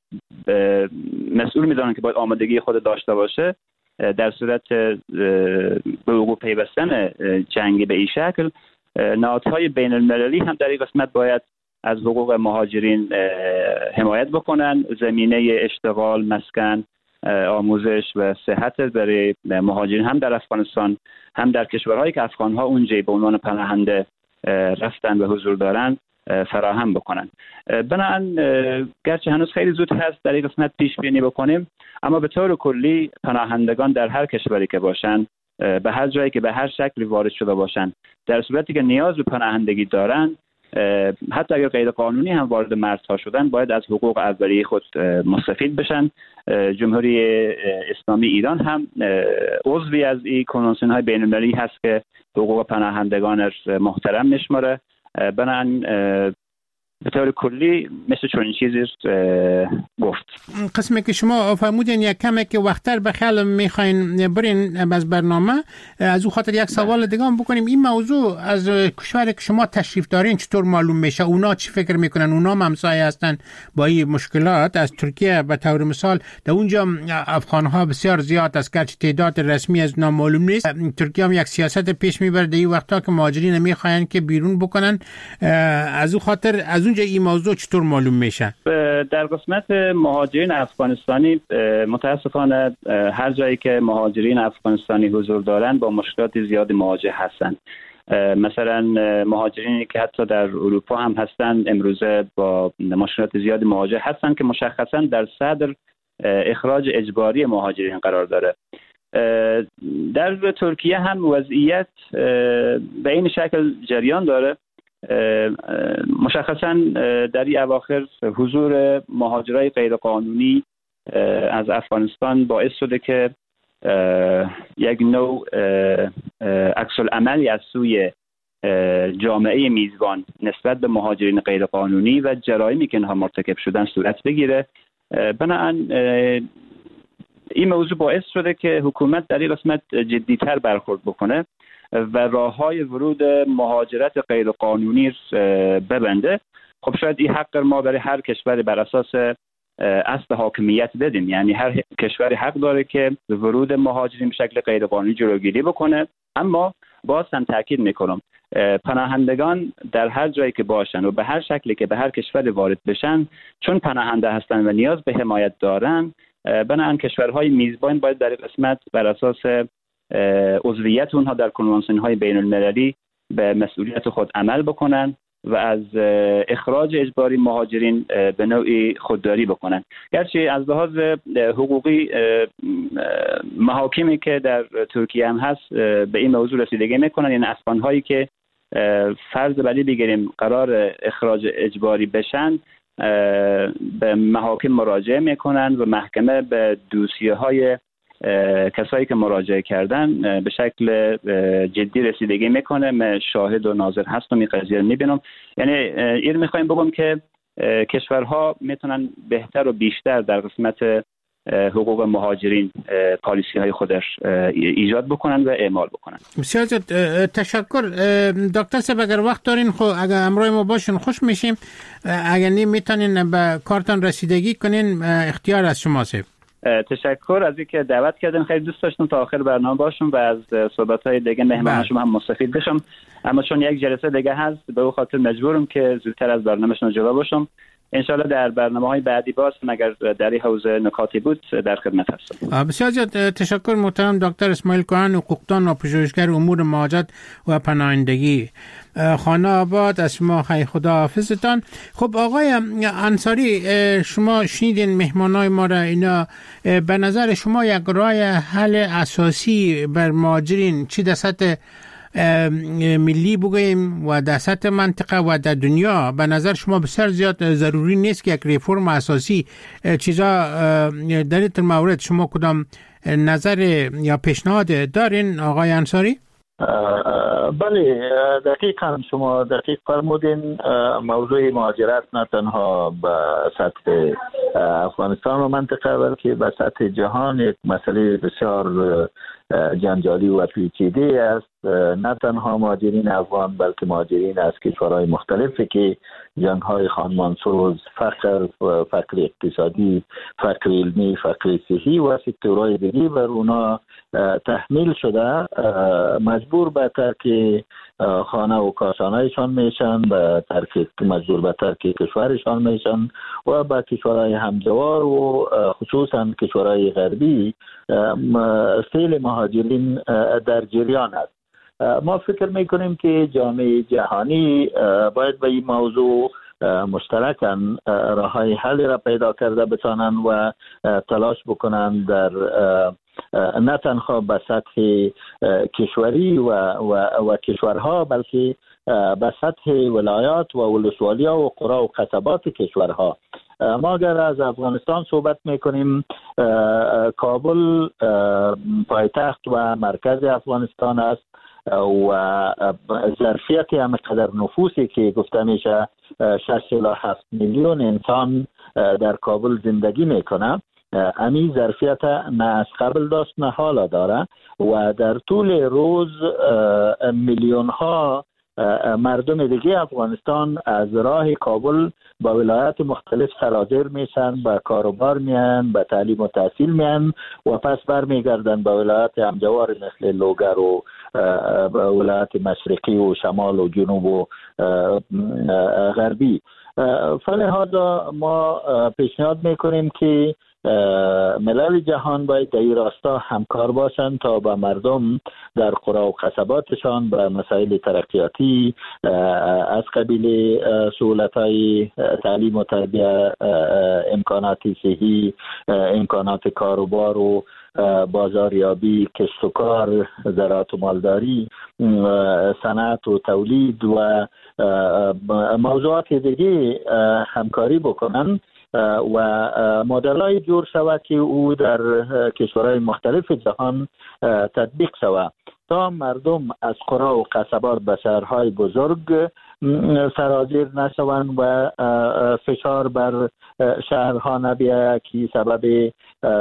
مسئول میدونن که باید آمادگی خود داشته باشه در صورت به حقوق پیوستن جنگی به این شکل، نهادهای بین المللی هم در این قسمت باید از حقوق مهاجرین حمایت بکنن. زمینه اشتغال، مسکن، آموزش و صحت برای مهاجرین هم در افغانستان هم در کشورهایی که افغانها اونجا به عنوان پناهنده رفتن و حضور دارن فراهم بکنن. بنابراین گرچه هنوز خیلی زود هست در این قسمت پیش بینی بکنیم، اما به طور کلی پناهندگان در هر کشوری که باشن، به هر جایی که به هر شکلی وارد شده باشن، در صورتی که نیاز به پناهندگی دارن، حتی اگر غیر قانونی هم وارد مرزها شدن، باید از حقوق اولیه خود مستفید بشن. جمهوری اسلامی ایران هم عضوی از این کنوانسیون های بین المللی هست که حقوق پناهندگان محترم میشماره. بنابراین به طور کلی مثل چون چیزی گفت. قسمی که شما فرمودین یک کمی که وقتر به خیال میخواین برین از برنامه، از او خاطر یک سوال دیگه هم بکنیم. این موضوع از کشوری که شما تشریف دارین چطور معلوم میشه؟ اونا چی فکر میکنن؟ اونا هم همسایه هستن با این مشکلات. از ترکیه به طور مثال در اونجا افغانها بسیار زیاد است، گرچه تعداد رسمی از اونا معلوم نیست. ترکیه هم یک سیاست پیش میبره در این وقتا که مهاجرین میخواین که بیرون بکنن. از او خاطر از اونجا این موضوع چطور معلوم میشه؟ در قسمت مهاجرین افغانستانی متاسفانه هر جایی که مهاجرین افغانستانی حضور دارن با مشکلات زیادی مواجه هستند. مثلا مهاجرینی که حتی در اروپا هم هستن امروزه با مشکلات زیادی مواجه هستن که مشخصا در صدر اخراج اجباری مهاجرین قرار داره. در ترکیه هم وضعیت به این شکل جریان داره. مشخصا در این اواخر حضور مهاجرای غیر قانونی از افغانستان باعث شده که یک نوع عکس العملی از سوی جامعه میزبان نسبت به مهاجرین غیر قانونی و جرایمی که اینها مرتکب شدن صورت بگیره. بنابراین این موضوع باعث شده که حکومت در این قسمت جدیتر برخورد بکنه و راههای ورود مهاجرت غیر قانونی ببنده. خب شاید این حق ما برای هر کشوری بر اساس اصل حاکمیت بدیم، یعنی هر کشوری حق داره که ورود مهاجرین به شکل غیر قانونی جلوگیری بکنه. اما باز هم تاکید میکنم پناهندگان در هر جایی که باشن و به هر شکلی که به هر کشوری وارد بشن، چون پناهنده هستن و نیاز به حمایت دارن، بنابراین کشورهای میزبان باید در این قسمت بر اساس عضویت اونها در کنوانسیون های بین المللی به مسئولیت خود عمل بکنن و از اخراج اجباری مهاجرین به نوعی خودداری بکنن. گرچه از لحاظ حقوقی محاکمی که در ترکیه هم هست به این موضوع رسیدگی میکنن، یعنی افغان هایی که فرض بری بگیریم قرار اخراج اجباری بشن به محاکم مراجعه میکنن و محکمه به دوسیه های کسایی که مراجعه کردن به شکل جدی رسیدگی میکنه. من شاهد و ناظر هستم، این قضیه رو میبینم. یعنی این میخوایم بگم که کشورها میتونن بهتر و بیشتر در قسمت حقوق مهاجرین پالیسی های خودش ایجاد بکنن و اعمال بکنن. بسیار تشکر دکتر صاحب. اگر وقت دارین خب اگر امروز ما باشین خوش میشیم، اگر نیم میتونین به کارتان رسیدگی کنین، اختیار از شما صاحب. تشکر از اینکه دعوت کردین. خیلی دوست داشتم تا آخر برنامه باشم و از صحبت‌های دیگه مهمان شما هم مستفید بشم، اما چون یک جلسه دیگه هست به اون خاطر مجبورم که زودتر از برنامه‌شون جدا باشم. انشالله در برنامه‌های بعدی باز اگر در این حوزه نکاتی بود در خدمت هستم. بسیار زیاد تشکر محترم دکتر اسماعیل کهن، حقوقدان و پژوهشگر امور مهاجرت و پناهندگی، خانه آباد. از شما خیر خدا حافظتان. خب آقای انصاری، شما شنیدین مهمانای ما را، اینا به نظر شما یک راه حل اساسی بر مهاجرین چی در سطح ملی بگوییم و در سطح منطقه و در دنیا به نظر شما بسیار زیاد ضروری نیست که یک ریفورم اساسی چیزا در این مورد شما کدام نظر یا پیشنهاد دارین آقای انصاری؟ بله دقیقا شما دقیق فرمودین. موضوع مهاجرت نه تنها به سطح افغانستان و منطقه بلکه به سطح جهان یک مسئله بسیار جنجالی و پیچیده است. نه تنها مهاجرین افغان بلکه مهاجرین از کشورهای مختلفی که جنگ‌های خانمانسوز، فقر، فقر اقتصادی، فقر علمی، فقر صحی و سکتورهای دیگه بر اونا تحمیل شده مجبور به ترک خانه و کاشانه‌شان میشن، به ترک مجبور به ترک کشورشان میشن و به کشورهای همجوار و خصوصا کشورهای غربی سیل مهاجرین در جریان است. ما فکر میکنیم که جامعه جهانی باید به این موضوع مشترکاً راههای حل را پیدا کرده بتانند و تلاش بکنند در نه تنها به سطح کشوری و, و, و کشورها بلکه به سطح ولایات و ولسوالی‌ها و قرا و قصبات کشورها. ما اگر از افغانستان صحبت میکنیم، کابل پایتخت و مرکز افغانستان است و ظرفیت همقدر نفوسی که گفته میشه شش الی هفت میلیون انسان در کابل زندگی میکنه. امی ظرفیت نه از قبل داشت نه حالا داره و در طول روز میلیون ها مردم دیگه افغانستان از راه کابل با ولایات مختلف سرازیر میشن، به کاروبار میان، به تعلیم و تحصیل میان و پس برمیگردن به ولایات همجوار مثل لوگر و ولایات مشرقی و شمال و جنوب و غربی. فلهذا ما پیشنهاد میکنیم که ملل جهان باید در این راستا همکار باشند تا به مردم در قرا و قصباتشان به مسائل ترقیاتی از قبیل سهولت‌های تعلیم و تربیت، امکانات صحی، امکانات کاروبار و بازاریابی، کسب و کار، زراعت و مالداری، صنعت و تولید و موضوعات دیگه همکاری بکنن و مدل‌های جور شود که او در کشورهای مختلف جهان تطبیق شود تا مردم از قرا و قصبات به شهرهای بزرگ سرازیر نشوند و فشار بر شهرها نبیاید که سبب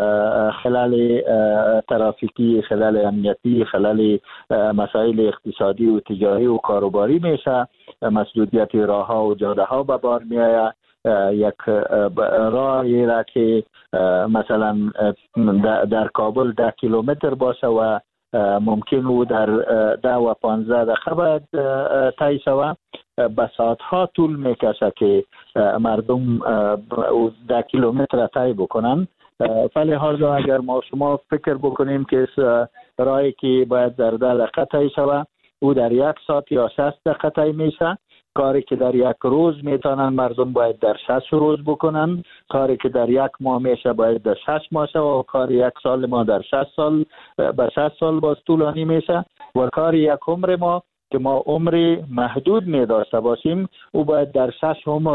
خلل ترافیکی، خلل امنیتی، خلل مسائل اقتصادی و تجاری و کاروباری میشه. مسدودیت راه‌ها و جاده‌ها به بار میآید. یک راهی را که مثلا در کابل ده کیلومتر باشه و ممکن او در ده و پانزده دقیقه باید طی شود، به ساعتها طول میکشه که مردم ده کیلومتر طی بکنن. فلهذا اگر ما شما فکر بکنیم که راهی که باید در ده دقیقه طی شود او در یک ساعت یا شصت دقیقه طی میشه، کاری که در یک روز میتونن مردم باید در شش روز بکنن، کاری که در یک ماه میشه باید در شش ماه شه و کاری یک سال ما در شش سال به شش سال باز طولانی میشه و کاری یک عمر ما که ما عمر محدود می داشته باشیم او باید در شش عمر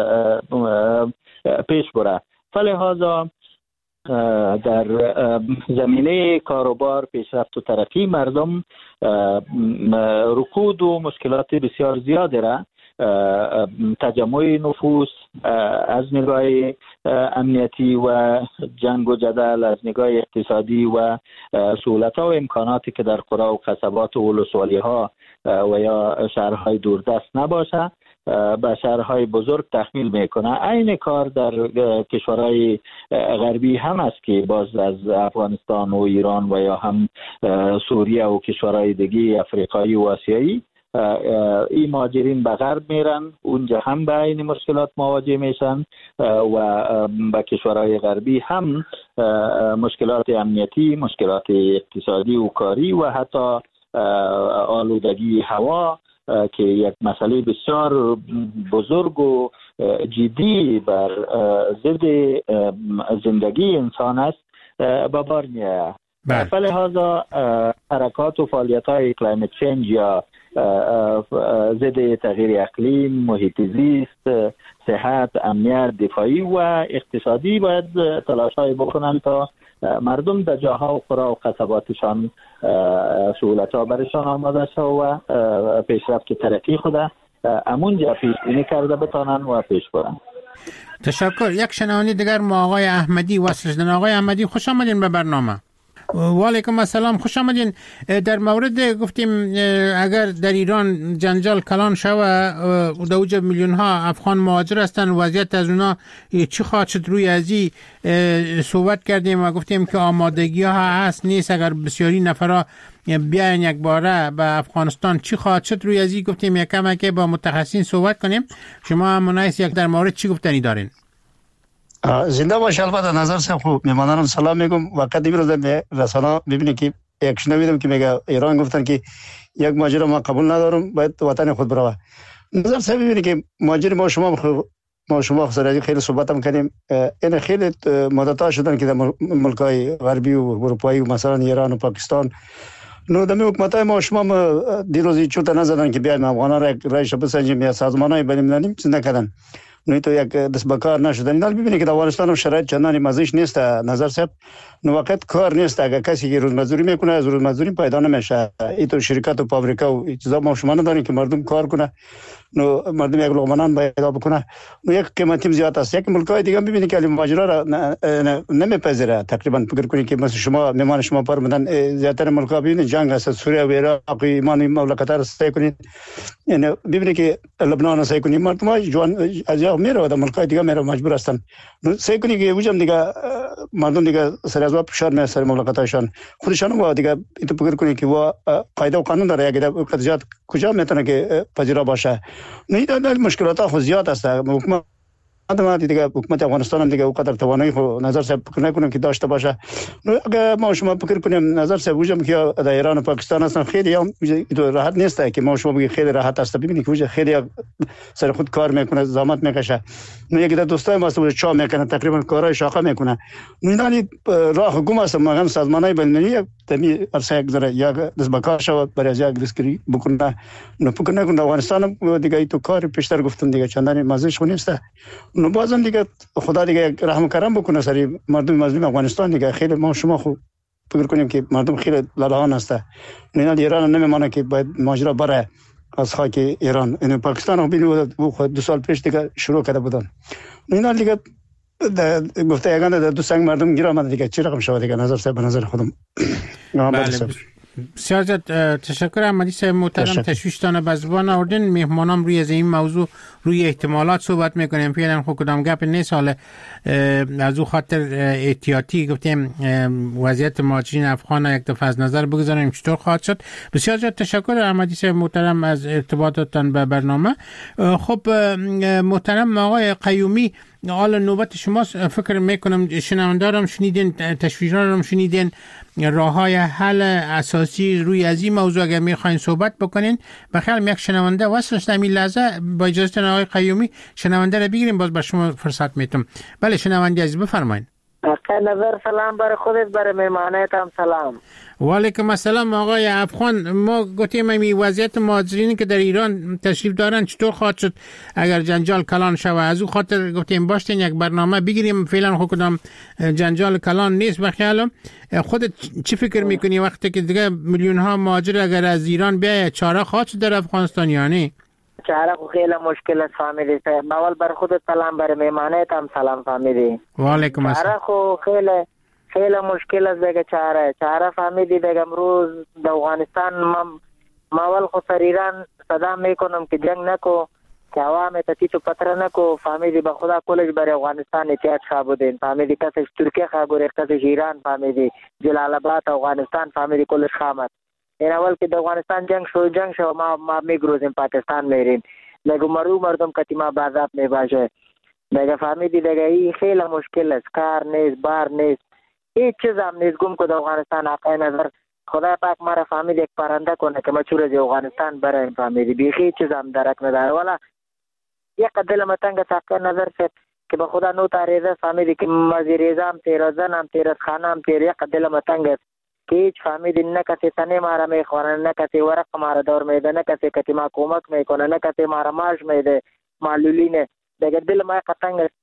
پیش بره. فلهذا در زمینه کاروبار، پیشرفت و ترقی مردم رکود و مشکلات بسیار زیاده را، تجمع نفوس از نگاه امنیتی و جنگ و جدل، از نگاه اقتصادی و سهولت و امکاناتی که در قرا و قصبات و ولسوالی ها و یا شهرهای دوردست نباشه به شهرهای بزرگ تحمیل میکنه. عین کار در کشورهای غربی هم است که باز از افغانستان و ایران و یا هم سوریه و کشورهای دیگه افریقایی و آسیایی این مهاجرین به غرب میرن، اونجا هم به این مشکلات مواجه میشن و به کشورهای غربی هم مشکلات امنیتی، مشکلات اقتصادی و کاری و حتی آلودگی هوا که یک مسئله بسیار بزرگ و جدی بر ضد زندگی انسان است به بار میآید. فلهذا حرکات و فعالیت‌های کلایمت چنج یا ضد تغییر اقلیم، محیط زیست، صحت، امنیت، دفاعی و اقتصادی باید تلاش‌های بکنن تا مردم در جاها و قرا و قصباتشان سهولت ها برشان آماده شد و پیشرفت ترقی خود امونجا پیش بینی کرده بتانن و پیش برن. تشکر. یک شنونده دیگر ما آقای احمدی وصل شدن. آقای احمدی خوش آمدین به برنامه. و علیکم السلام، خوش آمدین. در مورد گفتیم اگر در ایران جنجال کلان شوه و در اوج میلیون ها افغان مهاجر هستن، وضعیت از اونا چی خواهد شد، روی ازی صحبت کردیم و گفتیم که آمادگی ها هست نیست اگر بسیاری نفرها بیاین یک باره به افغانستان چی خواهد شد، روی ازی گفتیم یک کم که با متخصصین صحبت کنیم. شما هم منایس یک در مورد چی گفتنی دارین؟ زنده باش. البته نظر سه خوب میمانم سلام میگم. وقت دیروز به رسانه ببینید که یک شنیدم که میگه ایران گفتن که یک مهاجر ما قبول ندارم باید وطن خود بروه. نظر سه ببینید که مهاجر ما شما بخو ما شما سر خیلی صحبت هم کردیم. این خیلی مدت شدن که در ملک‌های غربی و اروپایی و مثلا ایران و پاکستان نو دمی حکومت‌های ما شما دیروز چوت نزدن که بیایم افغانا را رایش بسنجیم یا سازمان‌های بین‌المللی چیز نکردن. نو تو یک دست به کار نشدن. حال ببینید که در افغانستان شرایط چندانی مزه‌اش نیست. نظر صاحب نو وقت کار نیست. اگر کسی که روزمزدوری میکنه از روزمزدوری پیدا نمیشه. این تو شرکت و فابریکا و چیزا ما شما نداریم که مردم کار کنه. نو مردم یک لقمه نان پیدا بکنه. نو یک قیمتیم زیاد است. یک ملک‌های دیگه ببینید که مهاجرا را نمیپذیره. تقریبا فکر کنید که مثل شما میمان شما فرمودن زیاتر ملک‌ها ببینید جنگ است. سوریه و عراق ایمان مملکت را سعی کنید. یعنی ببینید که لبنان سعی کنید مردم جوان از یا میره و ملک‌های دیگه میره مجبور هستن. نو سعی کنید که وجم دیگه مردم دیگه سر از فشار میاد سر مملکتاشان. خودشان و دیگه اینو فکر کنید که وا قاعده و قانون داره. اگه قضیات کجا میتونه که پذیرا باشه. نه در مشکلات خود زیاد است. حکومت ما دیگه حکومت افغانستان هم دیگه اونقدر توانایی خو نظر صاحب فکر نکنم که داشته باشه. اگه ما شما فکر کنیم نظر صاحب وجم که در ایران و پاکستان هستن خیلی هم راحت نیست که ما شما بگی خیلی راحت است. ببینید که خیلی سر خود کار میکنه، زحمت میکشه. نه یک دوستای ما است چا میکنه تقریبا کارهای شاخه میکنه. میدانی راه گم است. ما هم سازمانای بین‌المللی تمی ارسه یک ذره یا دست بکار شود برای از یک دستگیری بکنه. نه فکر نکنم افغانستان دیگه تو کار پیشتر گفتم دیگه چندانی مزه‌اش نیست. نو بازم دیگه خدا دیگه رحم و کرم بکنه سری مردم مظلوم افغانستان دیگه. خیلی ما شما خوب فکر کنیم که مردم خیلی لالهان هسته. نه ایران نمیمانه که باید ماجرا بره از خاک ایران. این پاکستان هم ببینید دو سال پیش دیگه شروع کرده بودن. نه دیگه گفته یگانه دو سنگ مردم گیر آمده دیگه چی رقم شود دیگه. نظر صاحب به نظر خودم. بله بسیار زیاد تشکر. احمدی صاحب محترم تشویشتان به زبان آوردین. میهمانام روی از این موضوع روی احتمالات صحبت میکنیم. فعلا خود کدام گپ نیست. حالا از او خاطر احتیاطی گفتیم وضعیت مهاجرین افغان یک دفعه از نظر بگذاریم چطور خواهد شد. بسیار زیاد تشکر احمدی صاحب محترم از ارتباطاتتان به برنامه. خب محترم آقای قیومی، حالا نوبت شماست. فکر میکنم شنوندارم شنیدین، تشویش‌هارم شنیدین، راه‌های حل اساسی روی از این موضوع اگر میخواین صحبت بکنین. بخیر یک شنونده وصلش در این لحظه. با اجازه آقای قیومی شنونده رو بگیریم باز به شما فرصت میتم. بله شنونده عزیز بفرمایید. آقای نظر سلام برای خودت، برای مهمانیت هم سلام. و علیکم السلام آقای افغان. ما گفتیم این وضعیت مهاجرینی که در ایران تشریف دارن چطور خواهد شد اگر جنجال کلان شود. از او خاطر گفتیم باشین یک برنامه بگیریم. فعلا خود کدام جنجال کلان نیست. بخیالم خودت چی فکر میکنی وقتی که دیگه میلیون ها مهاجر اگر از ایران بیاید چاره خواهد شد در افغانستان یا نه؟ چاره خیلی مشکل است فامیلی صاحب. اول بر خودت سلام، برای مهمانیت هم سلام فامیلی. و علیکم السلام. چاره خو خیلی خیلی مشکل است دیگه. چاره چاره فامیلی دیگه امروز در افغانستان ما اول خو سر ایران صدا میکنم که جنگ نکو، که عوام تا تیچو پتر نکو. فامیلی به خدا کلش برای افغانستان اتحاد خواه بودین. فامیلی کسش ترکیه خواه گوره، کسش ایران، فامیلی جلال آباد افغانستان، فامیلی کلش خامد. این اول که در افغانستان جنگ شو جنگ شو ما ما میگروزیم پاکستان میریم. دیگه مرو مردم کتی ما بازاب میباشه. دیگه فامیلی دیگه این خیلی مشکل است. کار نیست، بار نیست، هیچ چیز هم نیست. گم که در افغانستان آقای نظر خدا پاک مارا فامیلی یک پرنده کنه که ما چور از افغانستان برایم. فامیلی بیخی هیچ چیز هم درک نداره. والا یک دل متنگ است آقای نظر سے که به خدا نو تاریزه فامیلی که مزیریزه هم تیر زن هم تیر خانه هم تیر. یک دل متنگ است که هیچ فامیلی نه کسی تنه مارا میخوانه، نه کسی ورق مارا دور میده، نه کسی کتی ما کمک میکنه، نه کسی مارا ماش میده معلولینه. دیگه دل ما قطنگ است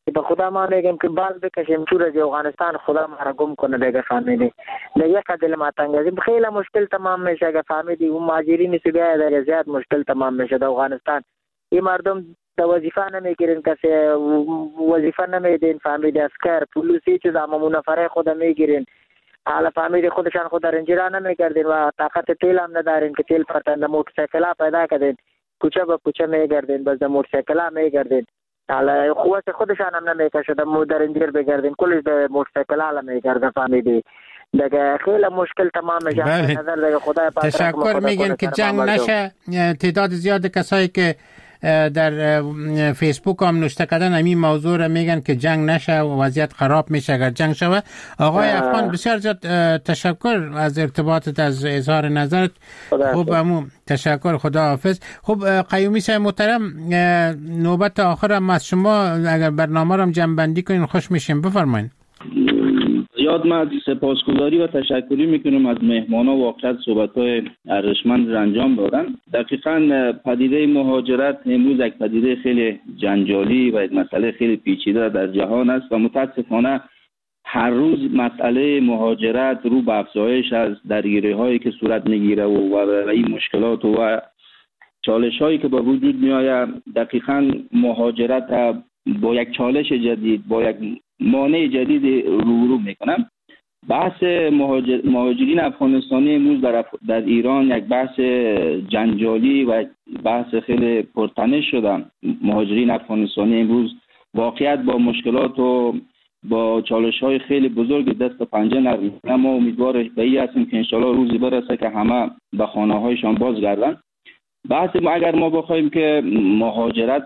به خدا ما میگیم که بال بکشیم چور از افغانستان خدا ما را گم کنه دیگه فهمیدی دیگه قدل ما تنگ خیلی مشکل تمام میشه اگه فهمیدی اون مهاجرین سی بیا دیگه زیاد مشکل تمام میشه در افغانستان این مردم د وظیفه نمیگیرن کسی وظیفه نمیدین فهمیدی اسکر پلیسی چیز همون نفره خود میگیرن حالا فهمیدی خودشان خود رنجیرا نمیگردین و طاقت تیل هم ندارین که تیل پرتن موتورسیکل پیدا کردین کوچه به کوچه میگردین بس موتورسیکل میگردین حالا قوت خودشان هم نمیکشه در مودرنجیر بگردین کلش در موتورسیکل حالا میگرده فهمیدی دیگه خیلی مشکل تمام میشه نظر دیگه خدای پاک تشکر میگن که جنگ نشه تعداد زیاد کسایی که در فیسبوک هم نوشته کردن همین موضوع را میگن که جنگ نشه و وضعیت خراب میشه اگر جنگ شود. آقای افغان بسیار زیاد تشکر از ارتباطت از اظهار نظرت. خوب همون تشکر خدا حافظ. خب قیومی صاحب محترم نوبت آخر هم از شما اگر برنامه را جمع بندی کنین خوش میشیم بفرمایید. زیاد من سپاسگزاری و تشکری میکنم از مهمانا واقعا صحبت‌های ارزشمند را انجام دادن. دقیقاً پدیده مهاجرت امروز یک پدیده خیلی جنجالی و یک مسئله خیلی پیچیده در جهان است و متاسفانه هر روز مسئله مهاجرت رو به افزایش از درگیری‌هایی که صورت میگیره و و این مشکلات و چالش‌هایی که با وجود میآید دقیقاً مهاجرت با یک چالش جدید با یک مانع جدید روبرو میکنم. بحث مهاجر... مهاجرین افغانستانی امروز در, اف... در ایران یک بحث جنجالی و بحث خیلی پرتنش شدن. مهاجرین افغانستانی امروز واقعیت با مشکلات و با چالش های خیلی بزرگ دست و پنجه نرم. اما امیدوار به این هستیم که انشالله روزی برسه که همه به خانه هایشان بازگردن. بحث ما اگر ما بخوایم که مهاجرت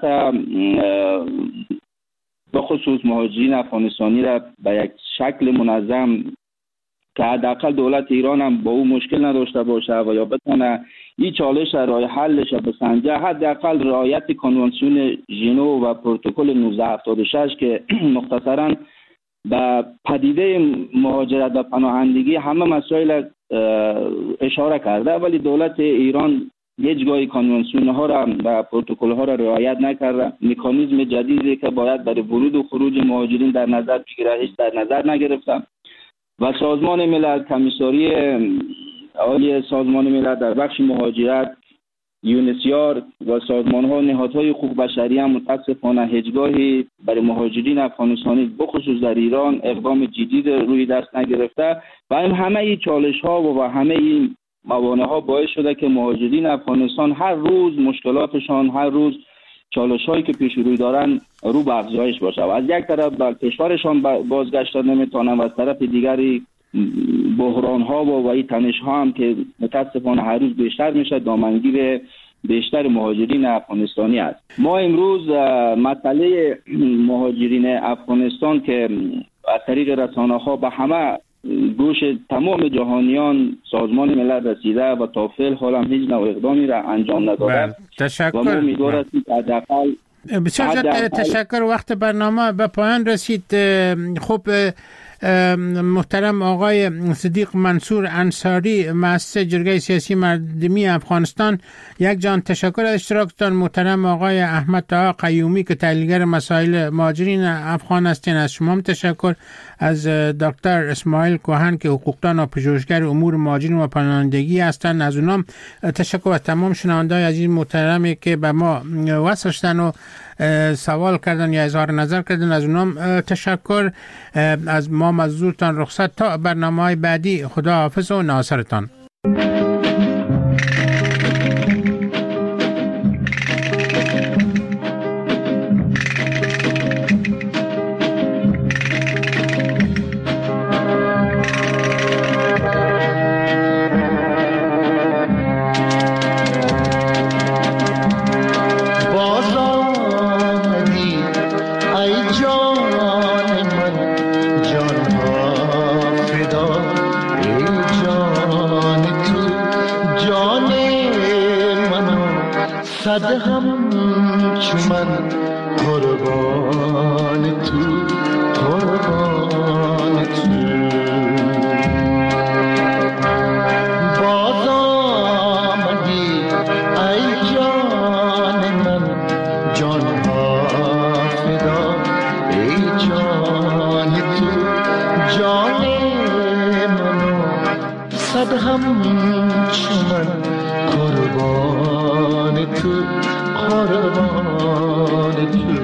به خصوص مهاجرین افغانستانی را به یک شکل منظم که حداقل دولت ایران هم با او مشکل نداشته باشه و یا بتونه این چالش راه حلش بسنجه، حداقل رعایت کنوانسیون ژنو و پروتکل نوزده هفتاد و شش که مختصراً به پدیده مهاجرت و پناهندگی همه مسائل اشاره کرده، ولی دولت ایران هیچگاه کنوانسیون ها را و پروتکل ها را رعایت نکرده. مکانیزم جدیدی که باید برای ورود و خروج مهاجرین در نظر بگیره هیچ در نظر نگرفته و سازمان ملل کمیساری عالی سازمان ملل در بخش مهاجرت یونسیار و سازمان ها نهادهای حقوق بشری هم متاسفانه هیچگاهی برای مهاجرین افغانستانی بخصوص در ایران اقدام جدید روی دست نگرفته و این همه این چالش ها و همه این موانع ها باعث شده که مهاجرین افغانستان هر روز مشکلاتشان هر روز چالش هایی که پیش روی دارن رو به افزایش باشه و از یک طرف به کشورشان بازگشت نمیتونن و از طرف دیگری بحران ها و این تنش ها هم که متاسفانه هر روز بیشتر میشه دامنگیر بیشتر مهاجرین افغانستانی است. ما امروز مسئله مهاجرین افغانستان که از طریق رسانه ها به همه گوش تمام جهانیان سازمان ملل رسیده و تا فعل حال هم هیچ نوع اقدامی را انجام نداده. تشکر. و ما امیدوار هستیم که حداقل بسیار تشکر. وقت برنامه به پایان رسید. خب محترم آقای صدیق منصور انصاری مؤسس جرگه سیاسی مردمی افغانستان، یک جان تشکر از اشتراکتان. محترم آقای احمد طاها قیومی که تحلیلگر مسائل مهاجرین افغان هستین، از شما تشکر. از دکتر اسماعیل کوهن که حقوقدان و پژوهشگر امور مهاجرین و پناهندگی هستند، از اونام تشکر. از تمام شنونده‌های عزیز محترمی که به ما وصل شدن و سوال کردن یا اظهار نظر کردن، از اونام تشکر. از ما مزدورتان رخصت تا برنامه‌های بعدی. خدا حافظ و ناصرتان. صد هم چمن قربان تو قربان تو باز آمدی ای جان من جان ها فدا ای همچو من قربان تو قربان تو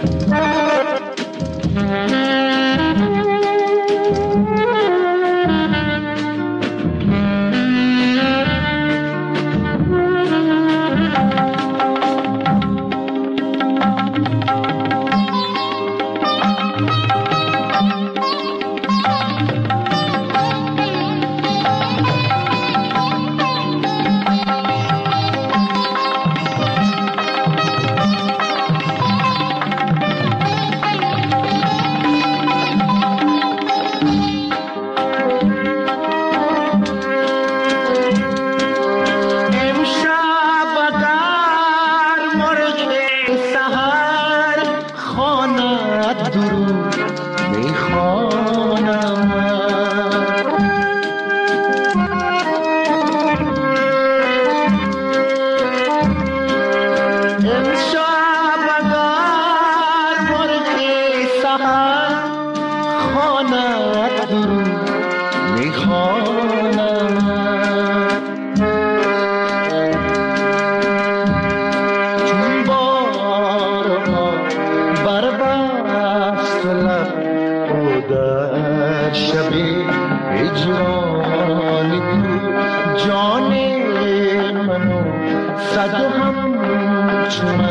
Thank you. میخوانم چون بارها بربست لب و در شب هجران تو جان منو صد هم چون